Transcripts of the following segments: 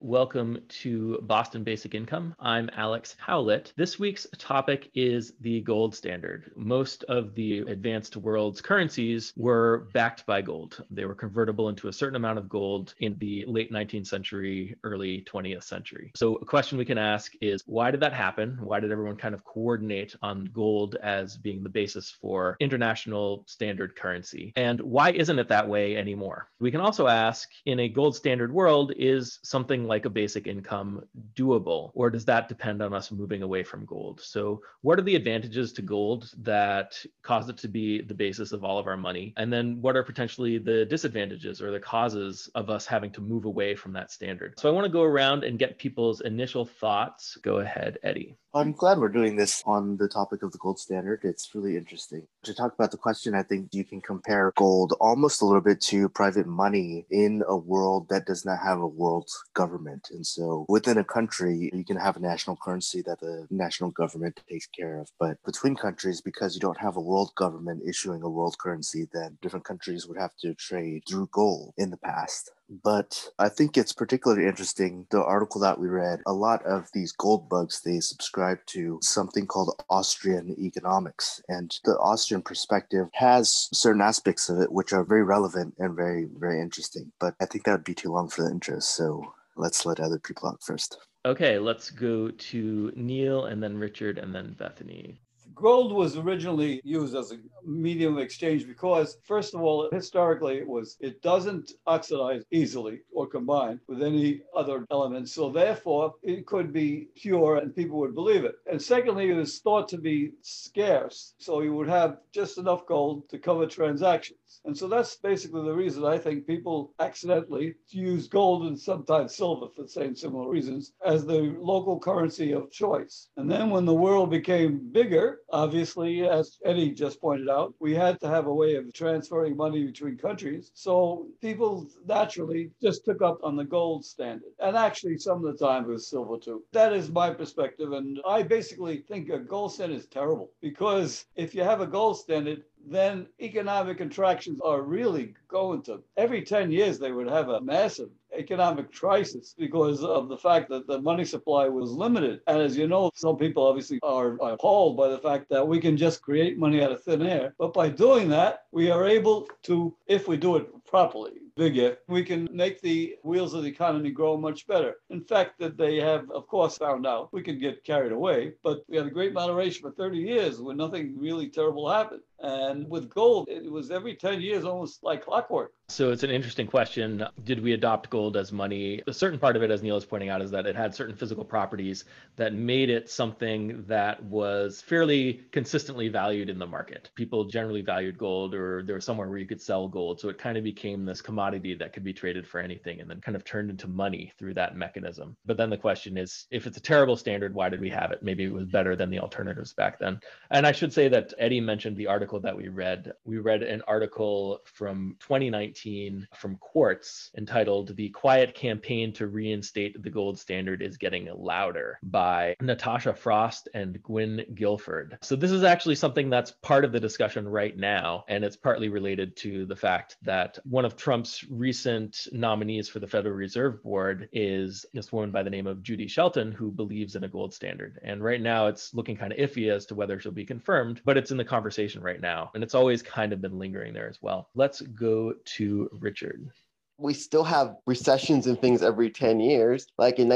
Welcome to Boston Basic Income. I'm Alex Howlett. This week's topic is the gold standard. Most of the advanced world's currencies were backed by gold. They were convertible into a certain amount of gold in the late 19th century, early 20th century. So a question we can ask is, why did that happen? Why did everyone kind of coordinate on gold as being the basis for international standard currency? And why isn't it that way anymore? We can also ask, in a gold standard world, is something like a basic income doable, or does that depend on us moving away from gold? So what are the advantages to gold that cause it to be the basis of all of our money? And then what are potentially the disadvantages or the causes of us having to move away from that standard? So I want to go around and get people's initial thoughts. Go ahead, Eddie. I'm glad we're doing this on the topic of the gold standard. It's really interesting. To talk about the question, I think you can compare gold almost a little bit to private money in a world that does not have a world government. And so within a country, you can have a national currency that the national government takes care of. But between countries, because you don't have a world government issuing a world currency, then different countries would have to trade through gold in the past. But I think it's particularly interesting, the article that we read, a lot of these gold bugs, they subscribe to something called Austrian economics. And the Austrian perspective has certain aspects of it which are very relevant and very, very interesting. But I think that would be too long for the intro. So let's let other people out first. Okay, let's go to Neil and then Richard and then Bethany. Gold was originally used as a medium of exchange because, first of all, historically it doesn't oxidize easily or combine with any other elements. So therefore, it could be pure and people would believe it. And secondly, it was thought to be scarce. So you would have just enough gold to cover transactions. And so that's basically the reason I think people accidentally use gold and sometimes silver for the same similar reasons as the local currency of choice. And then when the world became bigger, obviously, as Eddie just pointed out, we had to have a way of transferring money between countries. So people naturally just took up on the gold standard. And actually, some of the time it was silver too. That is my perspective. And I basically think a gold standard is terrible because if you have a gold standard, then economic contractions are really going to, every 10 years, they would have a massive economic crisis because of the fact that the money supply was limited. And as you know, some people obviously are appalled by the fact that we can just create money out of thin air. But by doing that, we are able to, if we do it properly, we can make the wheels of the economy grow much better. In fact, that they have, of course, found out we can get carried away, but we had a great moderation for 30 years when nothing really terrible happened. And with gold, it was every 10 years, almost like clockwork. So it's an interesting question. Did we adopt gold as money? A certain part of it, as Neil is pointing out, is that it had certain physical properties that made it something that was fairly consistently valued in the market. People generally valued gold, or there was somewhere where you could sell gold. So it kind of became this commodity that could be traded for anything and then kind of turned into money through that mechanism. But then the question is, if it's a terrible standard, why did we have it? Maybe it was better than the alternatives back then. And I should say that Eddie mentioned the article that we read. We read an article from 2019 from Quartz entitled "The Quiet Campaign to Reinstate the Gold Standard is Getting Louder" by Natasha Frost and Gwyn Guilford. So this is actually something that's part of the discussion right now, and it's partly related to the fact that one of Trump's recent nominees for the Federal Reserve Board is this woman by the name of Judy Shelton, who believes in a gold standard. And right now it's looking kind of iffy as to whether she'll be confirmed, but it's in the conversation right now. And it's always kind of been lingering there as well. Let's go to Richard. We still have recessions and things every 10 years, like in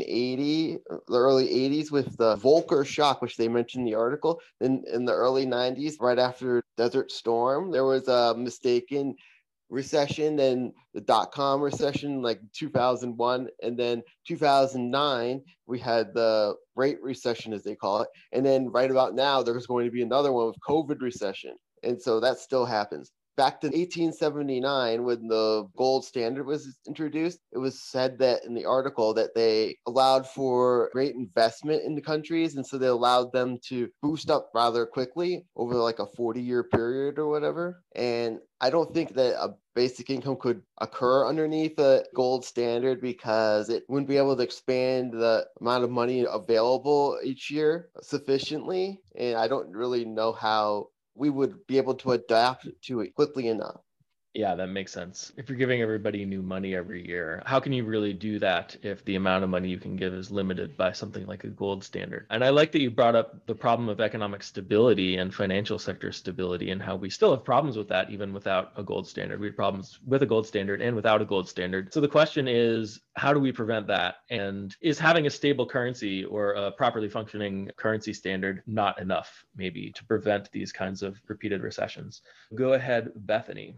1980, the early 80s with the Volcker shock, which they mentioned in the article. Then in the early 90s, right after Desert Storm, there was a mistaken recession, then the dot-com recession like 2001, and then 2009 we had the Great Recession, as they call it, and then right about now there's going to be another one with COVID recession, and so that still happens. Back to 1879, when the gold standard was introduced, it was said that in the article that they allowed for great investment in the countries. And so they allowed them to boost up rather quickly over like a 40-year period or whatever. And I don't think that a basic income could occur underneath a gold standard because it wouldn't be able to expand the amount of money available each year sufficiently. And I don't really know how we would be able to adapt to it quickly enough. Yeah, that makes sense. If you're giving everybody new money every year, how can you really do that if the amount of money you can give is limited by something like a gold standard? And I like that you brought up the problem of economic stability and financial sector stability and how we still have problems with that even without a gold standard. We have problems with a gold standard and without a gold standard. So the question is, how do we prevent that? And is having a stable currency or a properly functioning currency standard not enough, maybe, to prevent these kinds of repeated recessions? Go ahead, Bethany.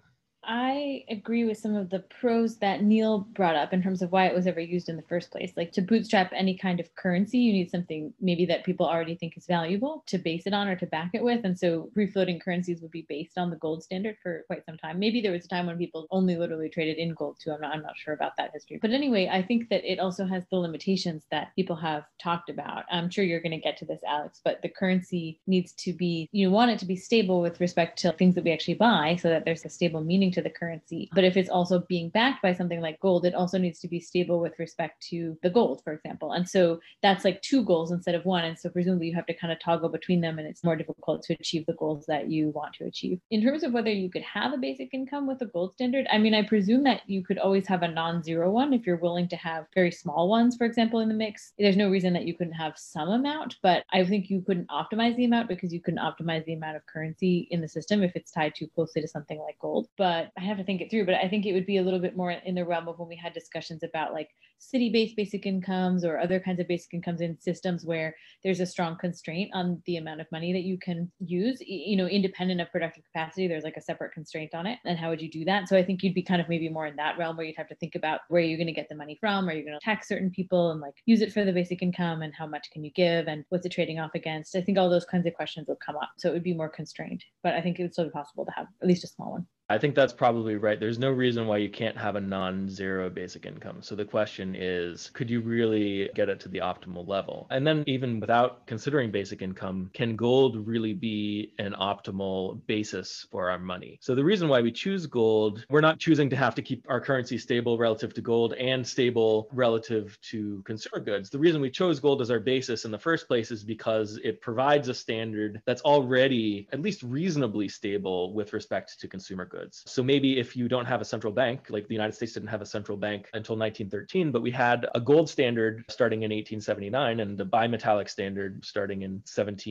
I agree with some of the pros that Neil brought up in terms of why it was ever used in the first place. Like to bootstrap any kind of currency, you need something maybe that people already think is valuable to base it on or to back it with. And so free floating currencies would be based on the gold standard for quite some time. Maybe there was a time when people only literally traded in gold too. I'm not sure about that history. But anyway, I think that it also has the limitations that people have talked about. I'm sure you're going to get to this, Alex, but the currency needs to be, you want it to be stable with respect to things that we actually buy so that there's a stable meaning to the currency. But if it's also being backed by something like gold, it also needs to be stable with respect to the gold, for example. And so that's like two goals instead of one. And so presumably you have to kind of toggle between them, and it's more difficult to achieve the goals that you want to achieve. In terms of whether you could have a basic income with a gold standard, I mean, I presume that you could always have a non-zero one if you're willing to have very small ones, for example, in the mix. There's no reason that you couldn't have some amount, but I think you couldn't optimize the amount because you couldn't optimize the amount of currency in the system if it's tied too closely to something like gold. But I have to think it through, but I think it would be a little bit more in the realm of when we had discussions about like city-based basic incomes or other kinds of basic incomes in systems where there's a strong constraint on the amount of money that you can use, independent of productive capacity. There's like a separate constraint on it. And how would you do that? So I think you'd be kind of maybe more in that realm where you'd have to think about where you're going to get the money from. Are you going to tax certain people and like use it for the basic income, and how much can you give and what's it trading off against? I think all those kinds of questions would come up. So it would be more constrained, but I think it would still be possible to have at least a small one. I think that's probably right. There's no reason why you can't have a non-zero basic income. So the question is, could you really get it to the optimal level? And then even without considering basic income, can gold really be an optimal basis for our money? So the reason why we choose gold, we're not choosing to have to keep our currency stable relative to gold and stable relative to consumer goods. The reason we chose gold as our basis in the first place is because it provides a standard that's already at least reasonably stable with respect to consumer goods. So maybe if you don't have a central bank, like the United States didn't have a central bank until 1913, but we had a gold standard starting in 1879 and a bimetallic standard starting in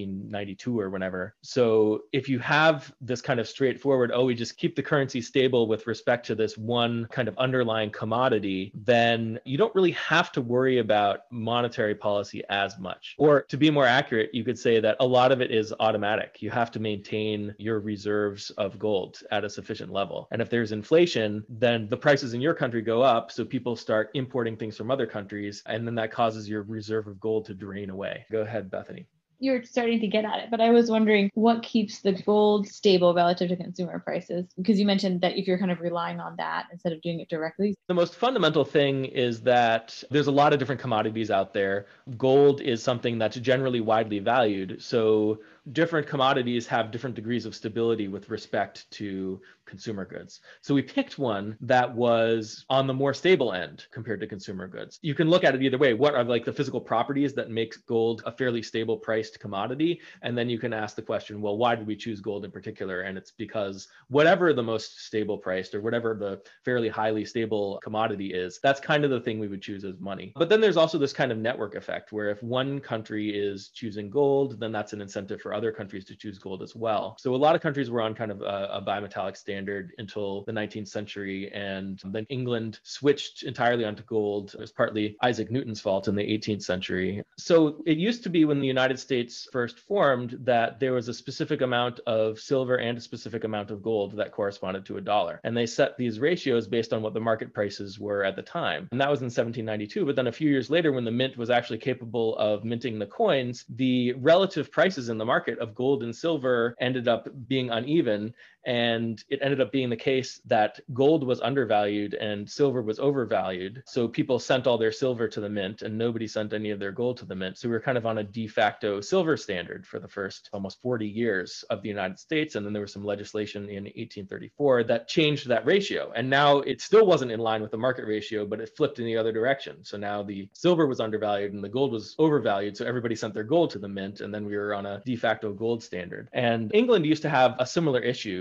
1792 or whenever. So if you have this kind of straightforward, we just keep the currency stable with respect to this one kind of underlying commodity, then you don't really have to worry about monetary policy as much. Or to be more accurate, you could say that a lot of it is automatic. You have to maintain your reserves of gold at a sufficient level. And if there's inflation, then the prices in your country go up. So people start importing things from other countries. And then that causes your reserve of gold to drain away. Go ahead, Bethany. You're starting to get at it, but I was wondering what keeps the gold stable relative to consumer prices? Because you mentioned that if you're kind of relying on that instead of doing it directly. The most fundamental thing is that there's a lot of different commodities out there. Gold is something that's generally widely valued. So different commodities have different degrees of stability with respect to consumer goods. So we picked one that was on the more stable end compared to consumer goods. You can look at it either way. What are like the physical properties that makes gold a fairly stable priced commodity? And then you can ask the question, well, why did we choose gold in particular? And it's because whatever the most stable priced or whatever the fairly highly stable commodity is, that's kind of the thing we would choose as money. But then there's also this kind of network effect where if one country is choosing gold, then that's an incentive for other countries to choose gold as well. So a lot of countries were on kind of a bimetallic standard until the 19th century. And then England switched entirely onto gold. It was partly Isaac Newton's fault in the 18th century. So it used to be when the United States first formed that there was a specific amount of silver and a specific amount of gold that corresponded to a dollar. And they set these ratios based on what the market prices were at the time. And that was in 1792. But then a few years later, when the mint was actually capable of minting the coins, the relative prices in the market of gold and silver ended up being uneven. And it ended up being the case that gold was undervalued and silver was overvalued. So people sent all their silver to the mint and nobody sent any of their gold to the mint. So we were kind of on a de facto silver standard for the first almost 40 years of the United States. And then there was some legislation in 1834 that changed that ratio. And now it still wasn't in line with the market ratio, but it flipped in the other direction. So now the silver was undervalued and the gold was overvalued. So everybody sent their gold to the mint. And then we were on a de facto gold standard. And England used to have a similar issue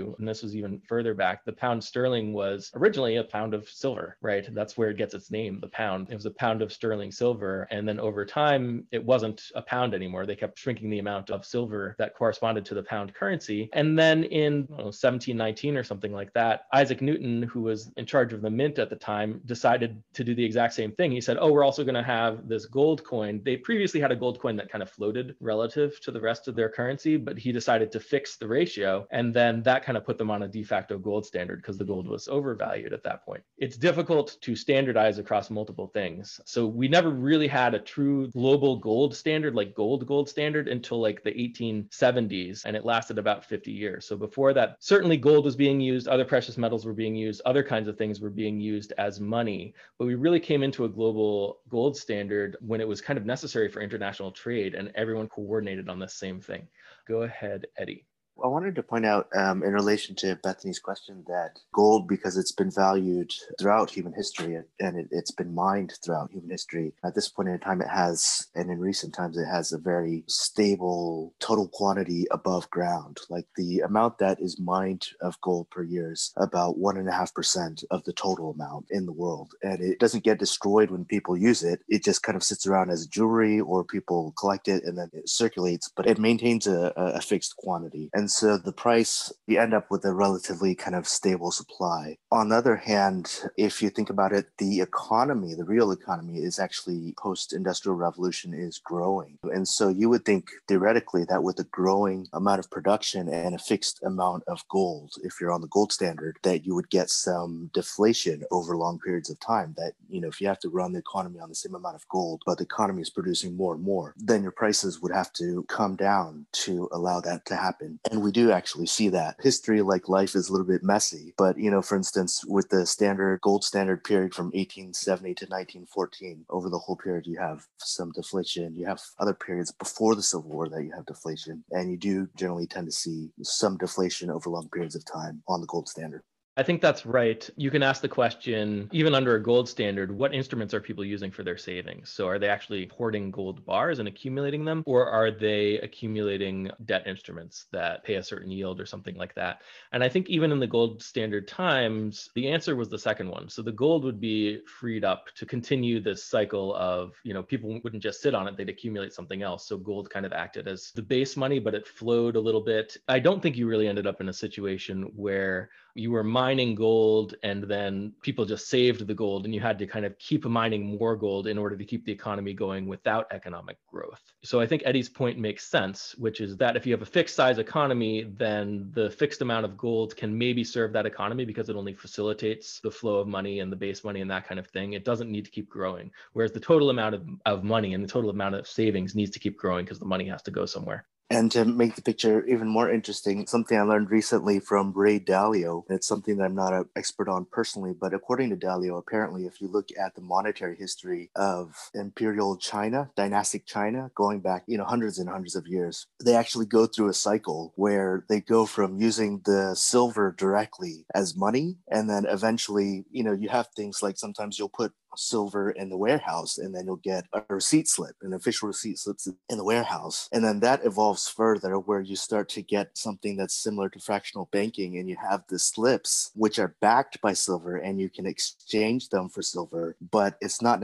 too, and this was even further back, the pound sterling was originally a pound of silver, right? That's where it gets its name, the pound. It was a pound of sterling silver. And then over time, it wasn't a pound anymore. They kept shrinking the amount of silver that corresponded to the pound currency. And then in 1719 or something like that, Isaac Newton, who was in charge of the mint at the time, decided to do the exact same thing. He said, oh, we're also going to have this gold coin. They previously had a gold coin that kind of floated relative to the rest of their currency, but he decided to fix the ratio. And then that kind of put them on a de facto gold standard because the gold was overvalued at that point. It's difficult to standardize across multiple things. So we never really had a true global gold standard, like gold standard, until like the 1870s, and it lasted about 50 years. So before that, certainly gold was being used, other precious metals were being used, other kinds of things were being used as money. But we really came into a global gold standard when it was kind of necessary for international trade, and everyone coordinated on the same thing. Go ahead, Eddie. I wanted to point out in relation to Bethany's question that gold, because it's been valued throughout human history and it's been mined throughout human history, at this point in time it has, and in recent times it has a very stable total quantity above ground. Like the amount that is mined of gold per year is about 1.5% of the total amount in the world. And it doesn't get destroyed when people use it. It just kind of sits around as jewelry, or people collect it and then it circulates, but it maintains a fixed quantity. And so the price, you end up with a relatively kind of stable supply. On the other hand, if you think about it, the economy, the real economy is actually post-industrial revolution is growing. And so you would think theoretically that with a growing amount of production and a fixed amount of gold, if you're on the gold standard, that you would get some deflation over long periods of time. That, if you have to run the economy on the same amount of gold, but the economy is producing more and more, then your prices would have to come down to allow that to happen. And we do actually see that. History, like life, is a little bit messy. But, for instance, with the gold standard period from 1870 to 1914, over the whole period, you have some deflation. You have other periods before the Civil War that you have deflation. And you do generally tend to see some deflation over long periods of time on the gold standard. I think that's right. You can ask the question, even under a gold standard, what instruments are people using for their savings? So are they actually hoarding gold bars and accumulating them, or are they accumulating debt instruments that pay a certain yield or something like that? And I think even in the gold standard times, the answer was the second one. So the gold would be freed up to continue this cycle of, people wouldn't just sit on it, they'd accumulate something else. So gold kind of acted as the base money, but it flowed a little bit. I don't think you really ended up in a situation where you were mining gold and then people just saved the gold and you had to kind of keep mining more gold in order to keep the economy going without economic growth. So I think Eddie's point makes sense, which is that if you have a fixed size economy, then the fixed amount of gold can maybe serve that economy because it only facilitates the flow of money and the base money and that kind of thing. It doesn't need to keep growing. Whereas the total amount of money and the total amount of savings needs to keep growing because the money has to go somewhere. And to make the picture even more interesting, something I learned recently from Ray Dalio, it's something that I'm not an expert on personally, but according to Dalio, apparently if you look at the monetary history of imperial China, dynastic China, going back, hundreds and hundreds of years, they actually go through a cycle where they go from using the silver directly as money, and then eventually, you have things like sometimes you'll put silver in the warehouse and then you'll get a receipt slip, an official receipt slips in the warehouse, and then that evolves further where you start to get something that's similar to fractional banking, and you have the slips which are backed by silver and you can exchange them for silver, but it's not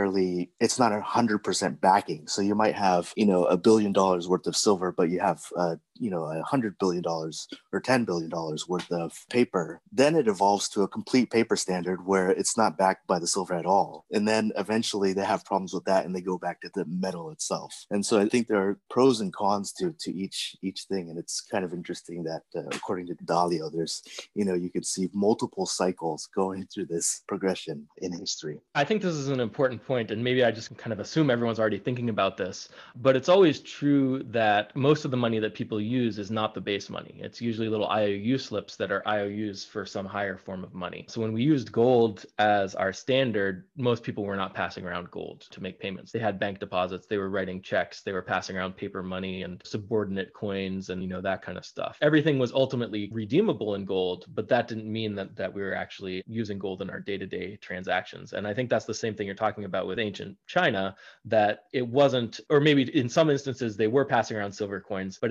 100% backing. So you might have $1 billion worth of silver, but you have $100 billion or $10 billion worth of paper. Then it evolves to a complete paper standard where it's not backed by the silver at all. And then eventually they have problems with that and they go back to the metal itself. And so I think there are pros and cons to each thing. And it's kind of interesting that according to Dalio, there's, you could see multiple cycles going through this progression in history. I think this is an important point, and maybe I just kind of assume everyone's already thinking about this, but it's always true that most of the money that people use is not the base money. It's usually little IOU slips that are IOUs for some higher form of money. So when we used gold as our standard, most people were not passing around gold to make payments. They had bank deposits, they were writing checks, they were passing around paper money and subordinate coins and that kind of stuff. Everything was ultimately redeemable in gold, but that didn't mean that we were actually using gold in our day-to-day transactions. And I think that's the same thing you're talking about with ancient China, that it wasn't, or maybe in some instances they were passing around silver coins, but in a lot of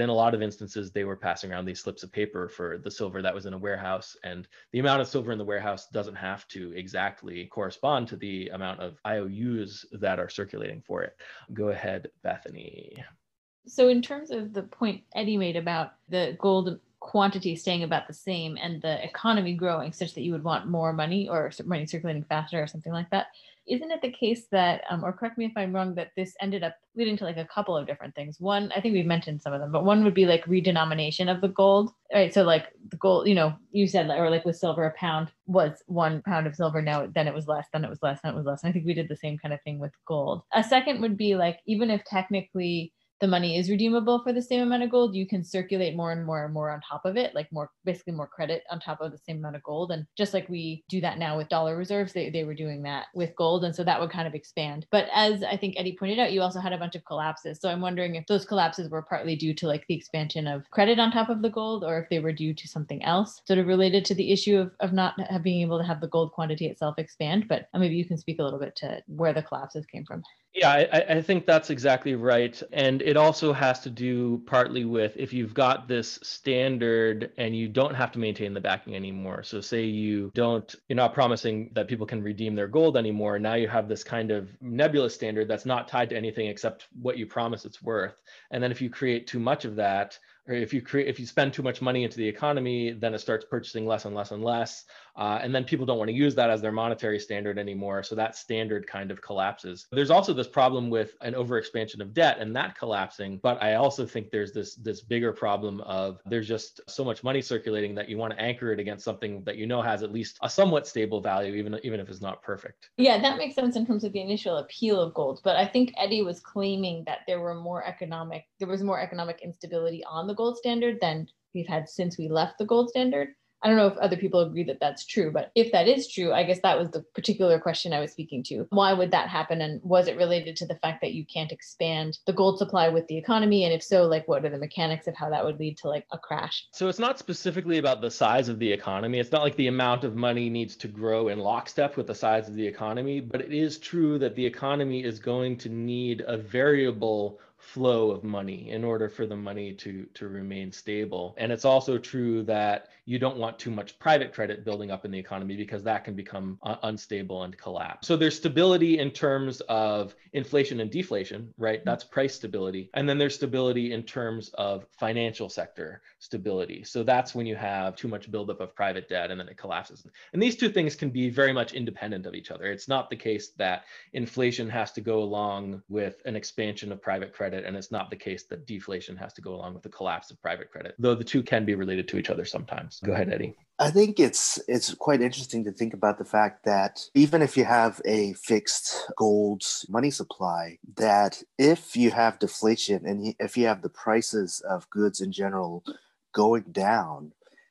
instances, they were passing around these slips of paper for the silver that was in a warehouse. And the amount of silver in the warehouse doesn't have to exactly correspond to the amount of IOUs that are circulating for it. Go ahead, Bethany. So in terms of the point Eddie made about the gold quantity staying about the same and the economy growing such that you would want more money or money circulating faster or something like that, isn't it the case that, or correct me if I'm wrong, that this ended up leading to like a couple of different things? One, I think we've mentioned some of them, but one would be like redenomination of the gold, right? So like the gold, you said, or like with silver, a pound was 1 pound of silver. Now, then it was less, then it was less, then it was less. And I think we did the same kind of thing with gold. A second would be like, even if technically the money is redeemable for the same amount of gold, you can circulate more and more and more on top of it, like basically more credit on top of the same amount of gold. And just like we do that now with dollar reserves, they were doing that with gold. And so that would kind of expand. But as I think Eddie pointed out, you also had a bunch of collapses. So I'm wondering if those collapses were partly due to like the expansion of credit on top of the gold, or if they were due to something else sort of related to the issue of not being able to have the gold quantity itself expand. But maybe you can speak a little bit to where the collapses came from. Yeah, I think that's exactly right. And it also has to do partly with if you've got this standard and you don't have to maintain the backing anymore. So say you're not promising that people can redeem their gold anymore. Now you have this kind of nebulous standard that's not tied to anything except what you promise it's worth. And then if you create too much of that, or if you spend too much money into the economy, then it starts purchasing less and less and less. And then people don't want to use that as their monetary standard anymore. So that standard kind of collapses. There's also this problem with an overexpansion of debt and that collapsing. But I also think there's this bigger problem of there's just so much money circulating that you want to anchor it against something that has at least a somewhat stable value, even if it's not perfect. Yeah, that makes sense in terms of the initial appeal of gold. But I think Eddie was claiming that there was more economic instability on the gold standard than we've had since we left the gold standard. I don't know if other people agree that that's true, but if that is true, I guess that was the particular question I was speaking to. Why would that happen? And was it related to the fact that you can't expand the gold supply with the economy? And if so, like what are the mechanics of how that would lead to like a crash? So it's not specifically about the size of the economy. It's not like the amount of money needs to grow in lockstep with the size of the economy, but it is true that the economy is going to need a variable flow of money in order for the money to remain stable. And it's also true that you don't want too much private credit building up in the economy because that can become unstable and collapse. So there's stability in terms of inflation and deflation, right? That's price stability. And then there's stability in terms of financial sector stability. So that's when you have too much buildup of private debt and then it collapses. And these two things can be very much independent of each other. It's not the case that inflation has to go along with an expansion of private credit, and it's not the case that deflation has to go along with the collapse of private credit, though the two can be related to each other sometimes. Go ahead, Eddie. I think it's quite interesting to think about the fact that even if you have a fixed gold money supply, that if you have deflation and if you have the prices of goods in general going down,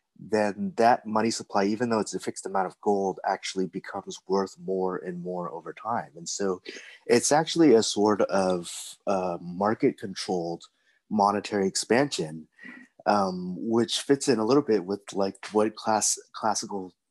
then that money supply, even though it's a fixed amount of gold, actually becomes worth more and more over time. And so it's actually a sort of market-controlled monetary expansion, which fits in a little bit with like what classic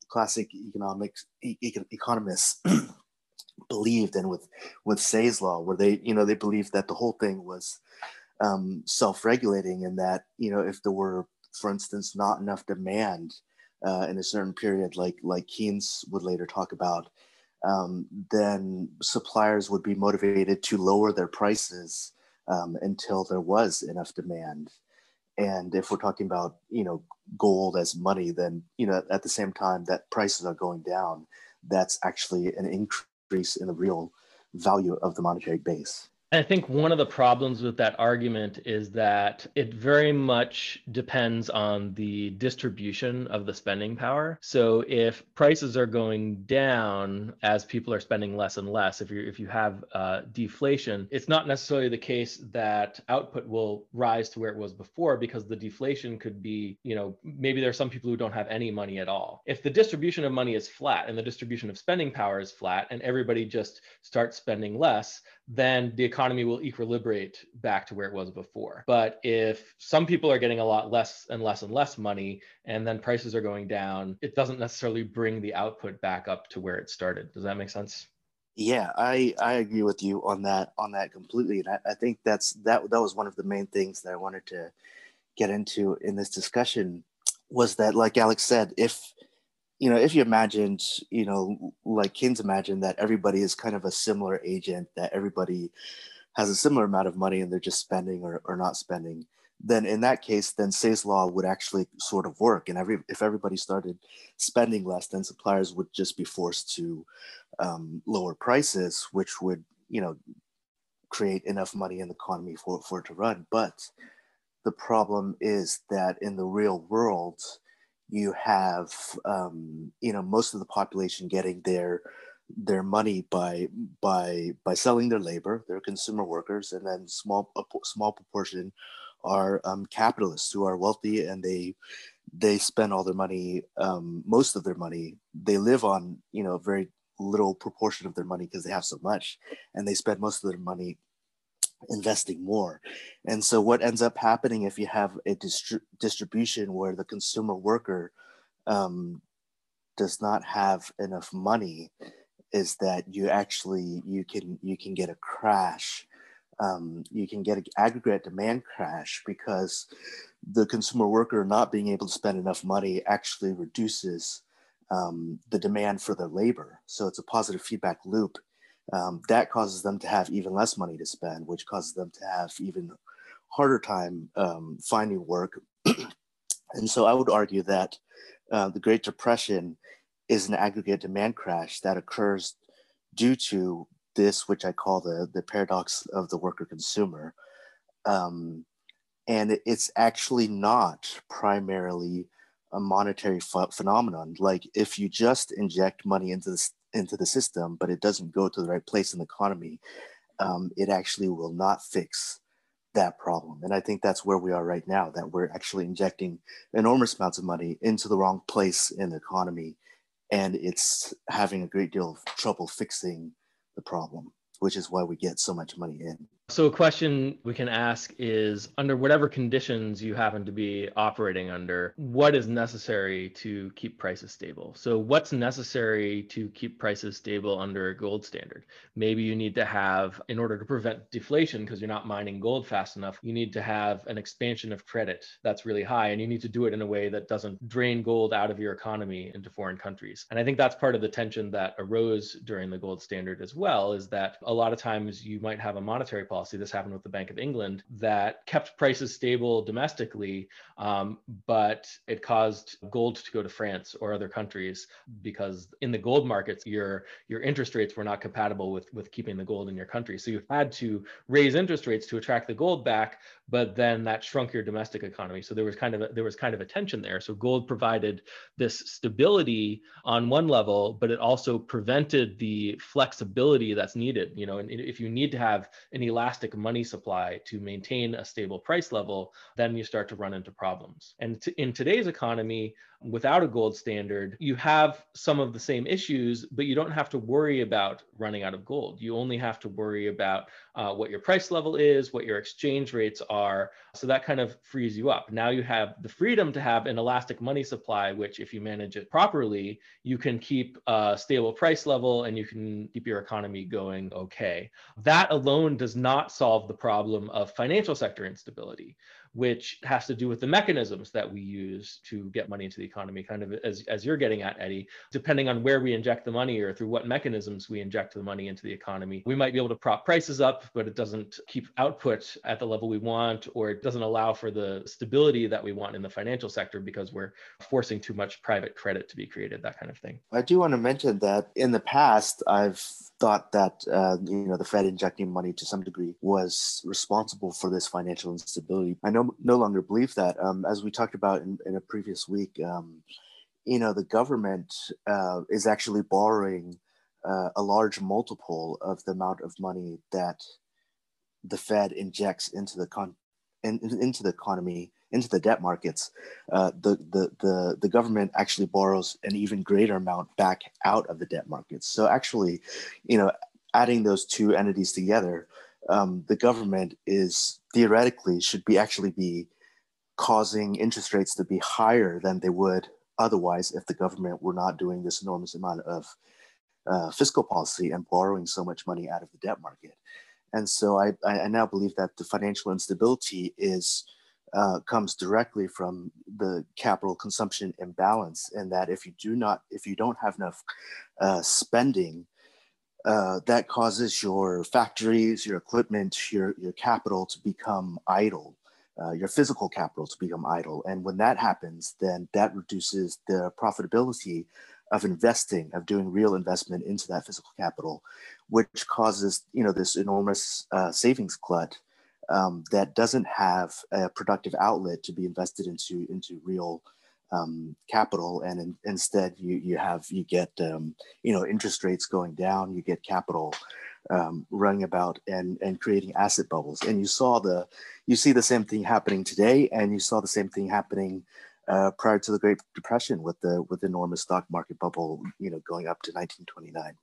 economists believed, and with Say's law, where they believed that the whole thing was self-regulating, and that if there were, for instance, not enough demand in a certain period, like Keynes would later talk about, then suppliers would be motivated to lower their prices until there was enough demand. And if we're talking about, gold as money, then, at the same time that prices are going down, that's actually an increase in the real value of the monetary base. I think one of the problems with that argument is that it very much depends on the distribution of the spending power. So if prices are going down as people are spending less and less, if you have deflation, it's not necessarily the case that output will rise to where it was before, because the deflation could be, maybe there are some people who don't have any money at all. If the distribution of money is flat and the distribution of spending power is flat and everybody just starts spending less, then the economy will equilibrate back to where it was before. But if some people are getting a lot less and less and less money, and then prices are going down, it doesn't necessarily bring the output back up to where it started. Does that make sense? Yeah, I agree with you on that completely. And I think that was one of the main things that I wanted to get into in this discussion was that, like Alex said, if you imagined, like Keynes imagined, that everybody is kind of a similar agent, that everybody has a similar amount of money and they're just spending or not spending, then in that case, then Say's law would actually sort of work. And if everybody started spending less, then suppliers would just be forced to lower prices, which would, create enough money in the economy for it to run. But the problem is that in the real world, you have, most of the population getting their money by selling their labor. They're consumer workers, and then a small proportion are capitalists who are wealthy, and they spend all their money, most of their money. They live on a very little proportion of their money because they have so much, and they spend most of their money investing more. And so what ends up happening if you have a distribution where the consumer worker does not have enough money is that you can get a crash. You can get an aggregate demand crash because the consumer worker not being able to spend enough money actually reduces the demand for their labor. So it's a positive feedback loop. That causes them to have even less money to spend, which causes them to have even harder time finding work. And so I would argue that the Great Depression is an aggregate demand crash that occurs due to this, which I call the paradox of the worker consumer. And it's actually not primarily a monetary phenomenon. Like if you just inject money into the system, but it doesn't go to the right place in the economy, it actually will not fix that problem. And I think that's where we are right now, that we're actually injecting enormous amounts of money into the wrong place in the economy. And it's having a great deal of trouble fixing the problem, which is why we get so much money in. So a question we can ask is, under whatever conditions you happen to be operating under, what is necessary to keep prices stable? So what's necessary to keep prices stable under a gold standard? Maybe you need to have, in order to prevent deflation, because you're not mining gold fast enough, you need to have an expansion of credit that's really high, and you need to do it in a way that doesn't drain gold out of your economy into foreign countries. And I think that's part of the tension that arose during the gold standard as well, is that a lot of times you might have a monetary policy. This happened with the Bank of England, that kept prices stable domestically, but it caused gold to go to France or other countries, because in the gold markets, your interest rates were not compatible with keeping the gold in your country. So you had to raise interest rates to attract the gold back, but then that shrunk your domestic economy. So there was kind of a tension there. So gold provided this stability on one level, but it also prevented the flexibility that's needed. And if you need to have an elastic money supply to maintain a stable price level, then you start to run into problems. And in today's economy, without a gold standard, you have some of the same issues, but you don't have to worry about running out of gold. You only have to worry about what your price level is, what your exchange rates are. So that kind of frees you up. Now you have the freedom to have an elastic money supply, which if you manage it properly, you can keep a stable price level and you can keep your economy going okay. That alone does not solve the problem of financial sector instability, which has to do with the mechanisms that we use to get money into the economy, kind of as you're getting at, Eddie. Depending on where we inject the money or through what mechanisms we inject the money into the economy, we might be able to prop prices up, but it doesn't keep output at the level we want, or it doesn't allow for the stability that we want in the financial sector because we're forcing too much private credit to be created, that kind of thing. I do want to mention that in the past, I've thought that the Fed injecting money to some degree was responsible for this financial instability. I no longer believe that. As we talked about in a previous week, the government is actually borrowing a large multiple of the amount of money that the Fed injects into the economy, into the debt markets. The government actually borrows an even greater amount back out of the debt markets. So actually, adding those two entities together, the government is theoretically should be causing interest rates to be higher than they would otherwise if the government were not doing this enormous amount of fiscal policy and borrowing so much money out of the debt market. And so I now believe that the financial instability is comes directly from the capital consumption imbalance, and that if you don't have enough spending, that causes your factories, your equipment, your capital to become idle, your physical capital to become idle. And when that happens, then that reduces the profitability of investing, of doing real investment into that physical capital, which causes this enormous savings glut that doesn't have a productive outlet to be invested into real capital, and instead you get interest rates going down, you get capital running about and creating asset bubbles. And you see the same thing happening today, and you saw the same thing happening prior to the Great Depression with the enormous stock market bubble, going up to 1929.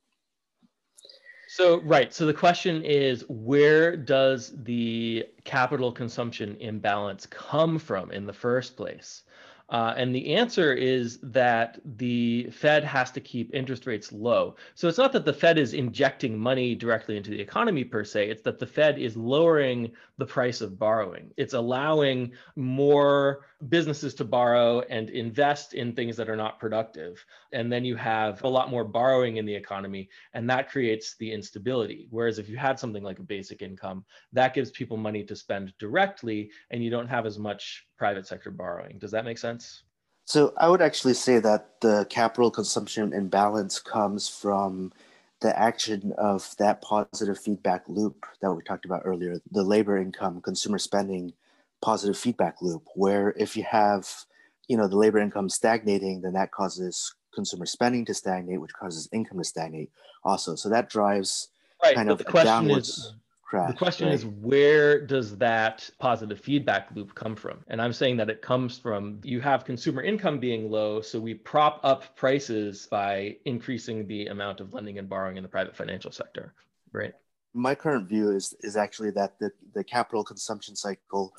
So, right. So the question is, where does the capital consumption imbalance come from in the first place? And the answer is that the Fed has to keep interest rates low. So it's not that the Fed is injecting money directly into the economy per se, it's that the Fed is lowering the price of borrowing. It's allowing more businesses to borrow and invest in things that are not productive. And then you have a lot more borrowing in the economy, and that creates the instability. Whereas if you had something like a basic income, that gives people money to spend directly, and you don't have as much private sector borrowing. Does that make sense? So I would actually say that the capital consumption imbalance comes from the action of that positive feedback loop that we talked about earlier, the labor income, consumer spending positive feedback loop, where if you have, the labor income stagnating, then that causes consumer spending to stagnate, which causes income to stagnate also. So that drives kind of a downwards crash. The question is, where does that positive feedback loop come from? And I'm saying that it comes from, you have consumer income being low, so we prop up prices by increasing the amount of lending and borrowing in the private financial sector, right? My current view is actually that the capital consumption cycle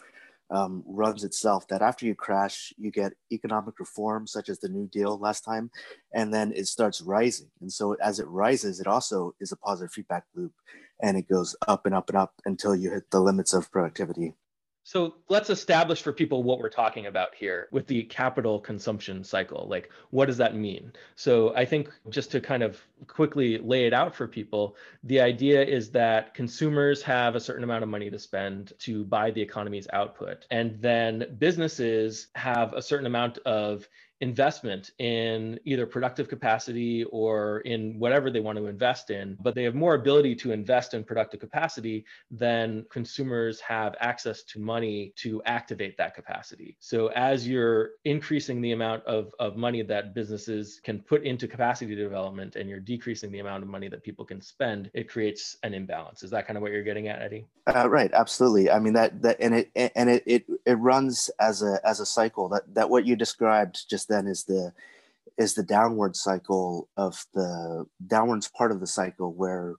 runs itself, that after you crash, you get economic reform, such as the New Deal last time, and then it starts rising. And so as it rises, it also is a positive feedback loop, and it goes up and up and up until you hit the limits of productivity. So let's establish for people what we're talking about here with the capital consumption cycle. Like, what does that mean? So I think just to kind of quickly lay it out for people, the idea is that consumers have a certain amount of money to spend to buy the economy's output. And then businesses have a certain amount of investment in either productive capacity or in whatever they want to invest in, but they have more ability to invest in productive capacity than consumers have access to money to activate that capacity. So as you're increasing the amount of money that businesses can put into capacity development and you're decreasing the amount of money that people can spend, it creates an imbalance. Is that kind of what you're getting at, Eddie? Right, absolutely. I mean it runs as a cycle. That what you described just then is the downward cycle of the downwards part of the cycle where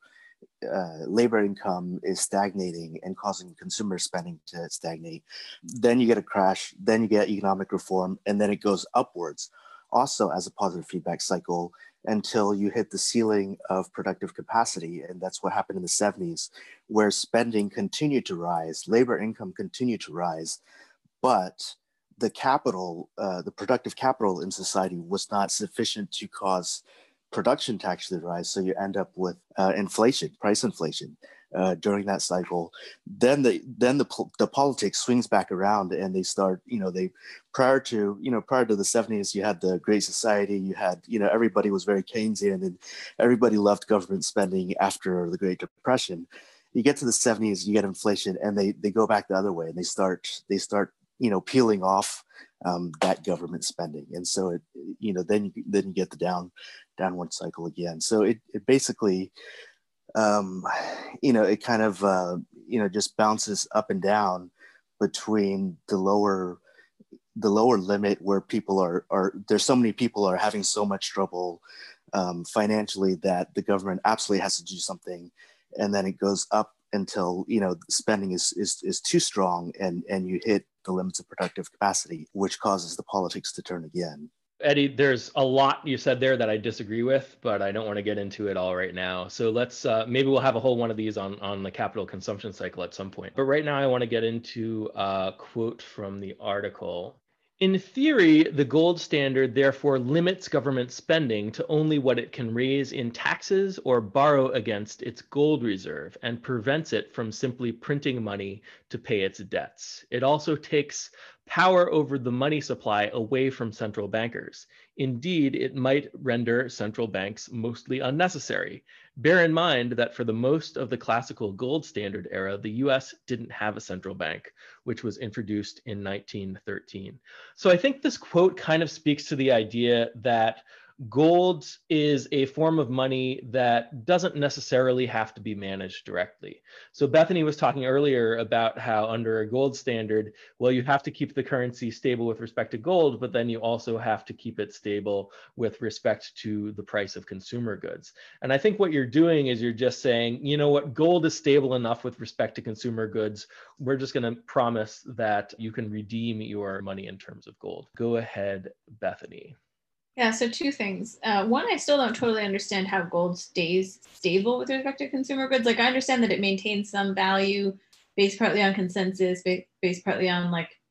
labor income is stagnating and causing consumer spending to stagnate. Then you get a crash, then you get economic reform, and then it goes upwards also as a positive feedback cycle until you hit the ceiling of productive capacity. And that's what happened in the 70s, where spending continued to rise, labor income continued to rise, but the capital, the productive capital in society was not sufficient to cause production to actually rise. So you end up with inflation, price inflation during that cycle. Then the politics swings back around, and they start, prior to the 70s, you had the Great Society, you had, everybody was very Keynesian and everybody loved government spending after the Great Depression. You get to the 70s, you get inflation, and they go back the other way, and they start peeling off that government spending. And so then you get the downward cycle again. So it basically, it kind of, just bounces up and down between the lower limit where people are there's so many people are having so much trouble financially that the government absolutely has to do something. And then it goes up until, spending is too strong and you hit the limits of productive capacity, which causes the politics to turn again. Eddie, there's a lot you said there that I disagree with, but I don't want to get into it all right now. So let's maybe we'll have a whole one of these on the capital consumption cycle at some point. But right now, I want to get into a quote from the article. In theory, the gold standard therefore limits government spending to only what it can raise in taxes or borrow against its gold reserve and prevents it from simply printing money to pay its debts. It also takes power over the money supply away from central bankers. Indeed, it might render central banks mostly unnecessary. Bear in mind that for the most of the classical gold standard era, the US didn't have a central bank, which was introduced in 1913. So I think this quote kind of speaks to the idea that gold is a form of money that doesn't necessarily have to be managed directly. So Bethany was talking earlier about how under a gold standard, well, you have to keep the currency stable with respect to gold, but then you also have to keep it stable with respect to the price of consumer goods. And I think what you're doing is you're just saying, you know what, gold is stable enough with respect to consumer goods. We're just going to promise that you can redeem your money in terms of gold. Go ahead, Bethany. Yeah, so two things. One, I still don't totally understand how gold stays stable with respect to consumer goods. Like, I understand that it maintains some value based partly on consensus, based partly on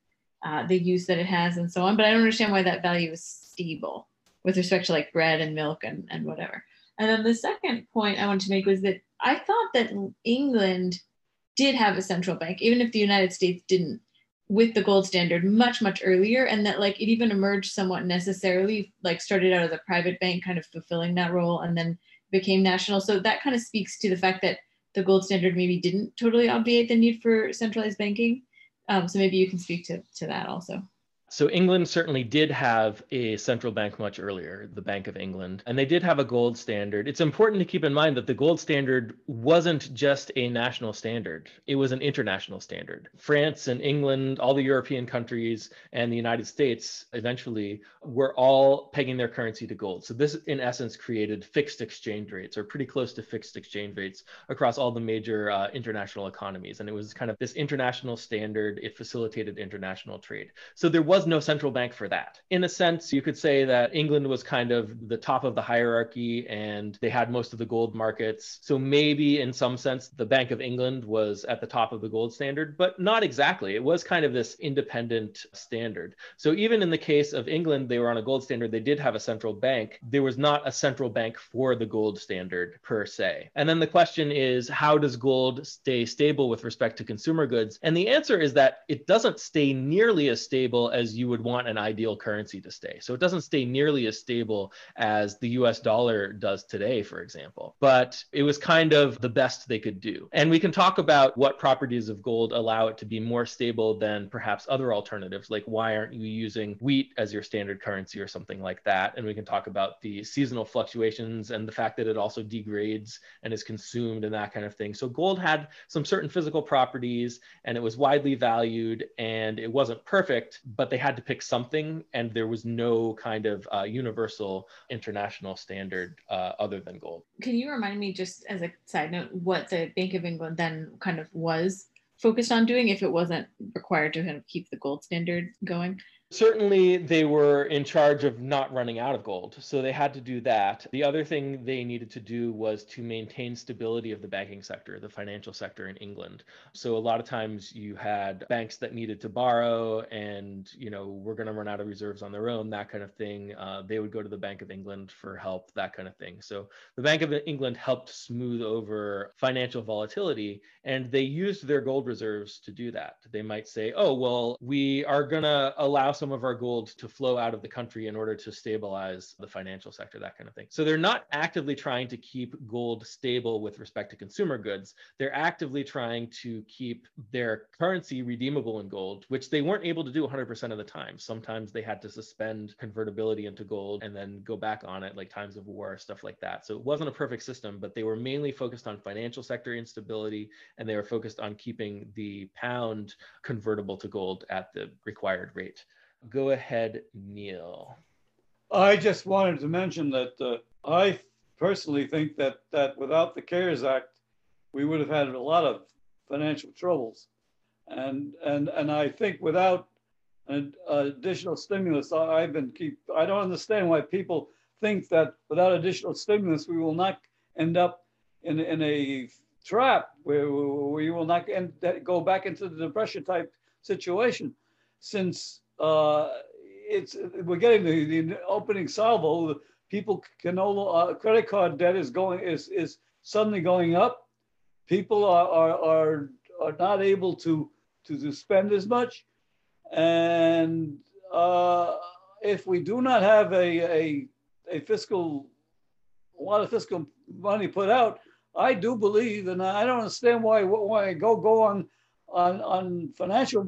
the use that it has and so on. But I don't understand why that value is stable with respect to like bread and milk and whatever. And then the second point I wanted to make was that I thought that England did have a central bank, even if the United States didn't, with the gold standard much, much earlier. And that like it even emerged somewhat necessarily, like started out as a private bank kind of fulfilling that role and then became national. So that kind of speaks to the fact that the gold standard maybe didn't totally obviate the need for centralized banking. So maybe you can speak to that also. So England certainly did have a central bank much earlier, the Bank of England, and they did have a gold standard. It's important to keep in mind that the gold standard wasn't just a national standard. It was an international standard. France and England, all the European countries, and the United States eventually were all pegging their currency to gold. So this, in essence, created fixed exchange rates, or pretty close to fixed exchange rates across all the major international economies. And it was kind of this international standard. It facilitated international trade. So there was no central bank for that. In a sense, you could say that England was kind of the top of the hierarchy and they had most of the gold markets. So maybe in some sense, the Bank of England was at the top of the gold standard, but not exactly. It was kind of this independent standard. So even in the case of England, they were on a gold standard. They did have a central bank. There was not a central bank for the gold standard per se. And then the question is, how does gold stay stable with respect to consumer goods? And the answer is that it doesn't stay nearly as stable as you would want an ideal currency to stay. So it doesn't stay nearly as stable as the US dollar does today, for example, but it was kind of the best they could do. And we can talk about what properties of gold allow it to be more stable than perhaps other alternatives, like why aren't you using wheat as your standard currency or something like that? And we can talk about the seasonal fluctuations and the fact that it also degrades and is consumed and that kind of thing. So gold had some certain physical properties and it was widely valued and it wasn't perfect, but they had to pick something, and there was no kind of universal international standard other than gold. Can you remind me, just as a side note, what the Bank of England then kind of was focused on doing if it wasn't required to kind of keep the gold standard going? Certainly, they were in charge of not running out of gold, so they had to do that. The other thing they needed to do was to maintain stability of the banking sector, the financial sector in England. So a lot of times you had banks that needed to borrow and, we're going to run out of reserves on their own, that kind of thing. They would go to the Bank of England for help, that kind of thing. So the Bank of England helped smooth over financial volatility, and they used their gold reserves to do that. They might say, oh, well, we are going to allow some of our gold to flow out of the country in order to stabilize the financial sector, that kind of thing. So they're not actively trying to keep gold stable with respect to consumer goods. They're actively trying to keep their currency redeemable in gold, which they weren't able to do 100% of the time. Sometimes they had to suspend convertibility into gold and then go back on it, like times of war, stuff like that. So it wasn't a perfect system, but they were mainly focused on financial sector instability, and they were focused on keeping the pound convertible to gold at the required rate. Go ahead, Neil. I just wanted to mention that I personally think that without the CARES Act, we would have had a lot of financial troubles. And I think without an additional stimulus. I don't understand why people think that without additional stimulus, we will not end up in a trap where we will not go back into the depression type situation, since we're getting the opening salvo. People can credit card debt is suddenly going up. People are not able to spend as much, and if we do not have a lot of fiscal money put out, I do believe, and I don't understand why go on financial.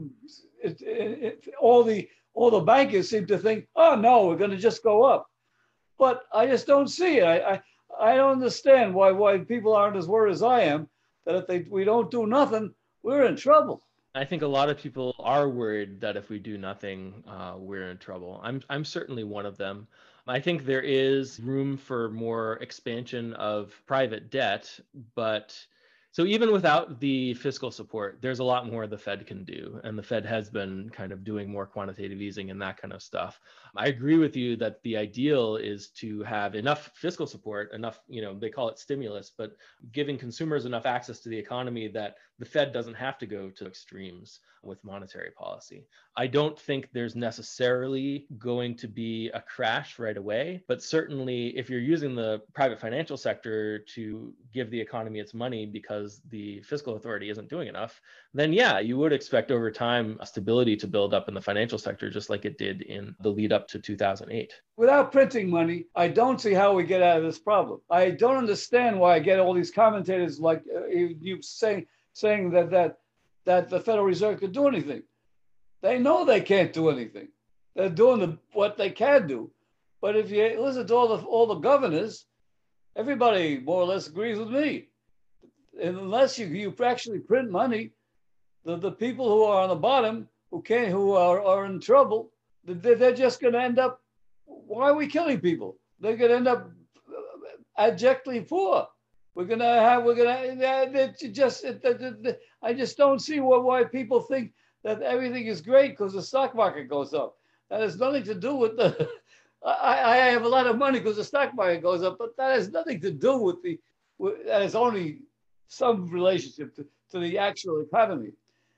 All the bankers seem to think, oh no, we're going to just go up, but I just don't see it. I don't understand why people aren't as worried as I am that if we don't do nothing, we're in trouble. I think a lot of people are worried that if we do nothing, we're in trouble. I'm certainly one of them. I think there is room for more expansion of private debt, but so even without the fiscal support, there's a lot more the Fed can do. And the Fed has been kind of doing more quantitative easing and that kind of stuff. I agree with you that the ideal is to have enough fiscal support, enough, they call it stimulus, but giving consumers enough access to the economy that the Fed doesn't have to go to extremes with monetary policy. I don't think there's necessarily going to be a crash right away, but certainly if you're using the private financial sector to give the economy its money because the fiscal authority isn't doing enough, then yeah, you would expect over time stability to build up in the financial sector, just like it did in the lead up to 2008. Without printing money, I don't see how we get out of this problem. I don't understand why I get all these commentators like you saying that the Federal Reserve could do anything. They know they can't do anything. They're doing what they can do. But if you listen to all the governors, everybody more or less agrees with me. And unless you actually print money, the people who are on the bottom who are in trouble, they're just going to end up. Why are we killing people? They're going to end up abjectly poor. I just don't see why people think that everything is great because the stock market goes up. That has nothing to do with I have a lot of money because the stock market goes up, but that has nothing to do with that has only some relationship to the actual economy.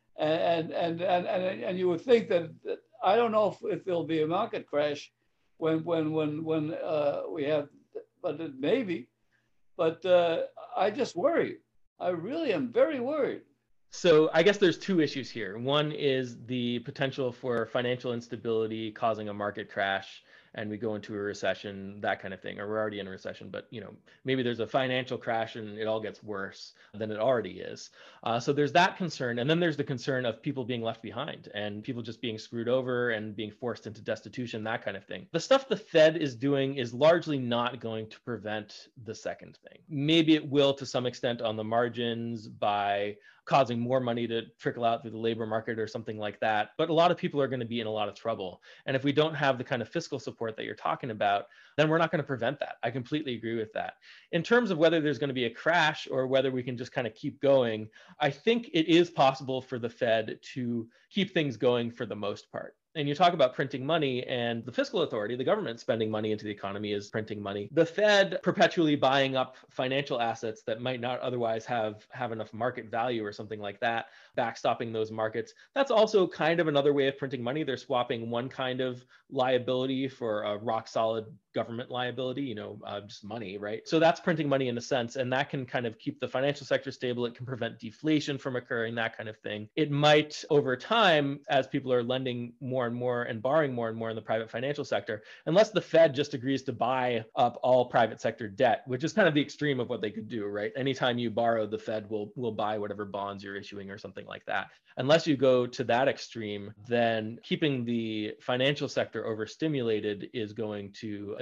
And you would think that I don't know if there'll be a market crash when we have, but it maybe. But I just worry. I really am very worried. So I guess there's two issues here. One is the potential for financial instability causing a market crash and we go into a recession, that kind of thing, or we're already in a recession, but maybe there's a financial crash and it all gets worse than it already is. So there's that concern. And then there's the concern of people being left behind and people just being screwed over and being forced into destitution, that kind of thing. The stuff the Fed is doing is largely not going to prevent the second thing. Maybe it will to some extent on the margins by causing more money to trickle out through the labor market or something like that. But a lot of people are going to be in a lot of trouble. And if we don't have the kind of fiscal support that you're talking about, then we're not going to prevent that. I completely agree with that. In terms of whether there's going to be a crash or whether we can just kind of keep going, I think it is possible for the Fed to keep things going for the most part. And you talk about printing money and the fiscal authority, the government spending money into the economy is printing money. The Fed perpetually buying up financial assets that might not otherwise have enough market value or something like that, backstopping those markets. That's also kind of another way of printing money. They're swapping one kind of liability for a rock solid government liability, just money, right? So that's printing money in a sense, and that can kind of keep the financial sector stable. It can prevent deflation from occurring, that kind of thing. It might, over time, as people are lending more and more and borrowing more and more in the private financial sector, unless the Fed just agrees to buy up all private sector debt, which is kind of the extreme of what they could do, right? Anytime you borrow, the Fed will buy whatever bonds you're issuing or something like that. Unless you go to that extreme, then keeping the financial sector overstimulated is going to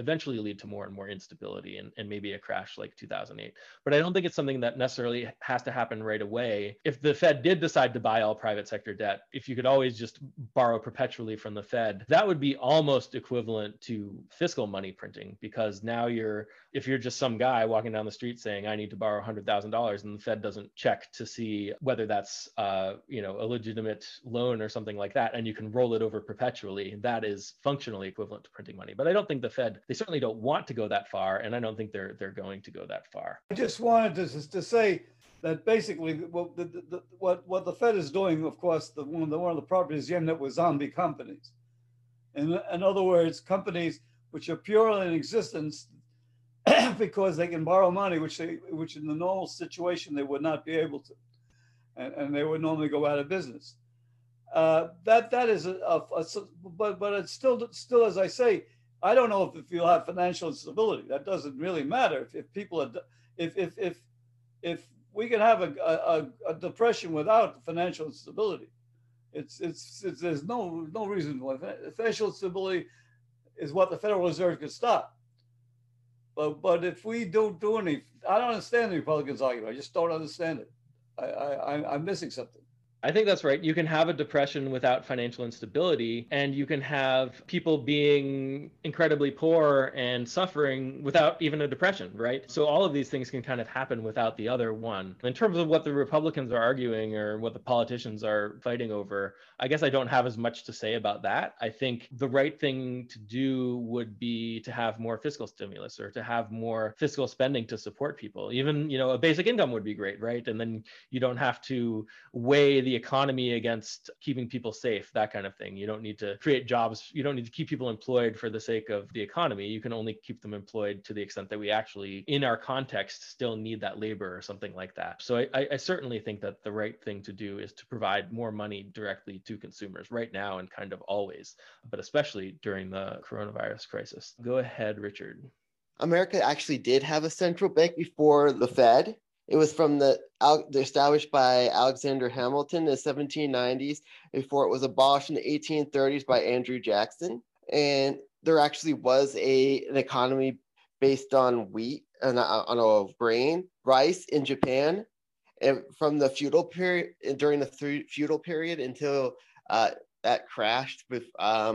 eventually lead to more and more instability and maybe a crash like 2008. But I don't think it's something that necessarily has to happen right away. If the Fed did decide to buy all private sector debt, if you could always just borrow perpetually from the Fed, that would be almost equivalent to fiscal money printing, because now if you're just some guy walking down the street saying, I need to borrow $100,000, and the Fed doesn't check to see whether that's a legitimate loan or something like that, and you can roll it over perpetually, that is functionally equivalent to printing money. But I don't think the Fed, they certainly don't want to go that far, and I don't think they're going to go that far. I just wanted to say that basically what the Fed is doing, of course, one of the properties you end up with zombie companies. In other words, companies which are purely in existence because they can borrow money, which in the normal situation they would not be able to, and they would normally go out of business. That is but it's still, as I say, I don't know if you'll have financial instability. That doesn't really matter. If people are, if we can have a depression without financial instability, there's no reason why. Financial instability is what the Federal Reserve could stop. But if we don't do any, I don't understand the Republicans' argument. I just don't understand it. I'm missing something. I think that's right. You can have a depression without financial instability, and you can have people being incredibly poor and suffering without even a depression, right? So all of these things can kind of happen without the other one. In terms of what the Republicans are arguing or what the politicians are fighting over, I guess I don't have as much to say about that. I think the right thing to do would be to have more fiscal stimulus, or to have more fiscal spending to support people. Even, a basic income would be great, right? And then you don't have to weigh the economy against keeping people safe, that kind of thing. You don't need to create jobs. You don't need to keep people employed for the sake of the economy. You can only keep them employed to the extent that we actually, in our context, still need that labor or something like that. So I certainly think that the right thing to do is to provide more money directly to consumers right now and kind of always, but especially during the coronavirus crisis. Go ahead, Richard. America actually did have a central bank before the Fed. It was established by Alexander Hamilton in the 1790s before it was abolished in the 1830s by Andrew Jackson. And there actually was an economy based on wheat and on a grain, rice in Japan. And from the feudal period, during the feudal period until that crashed with,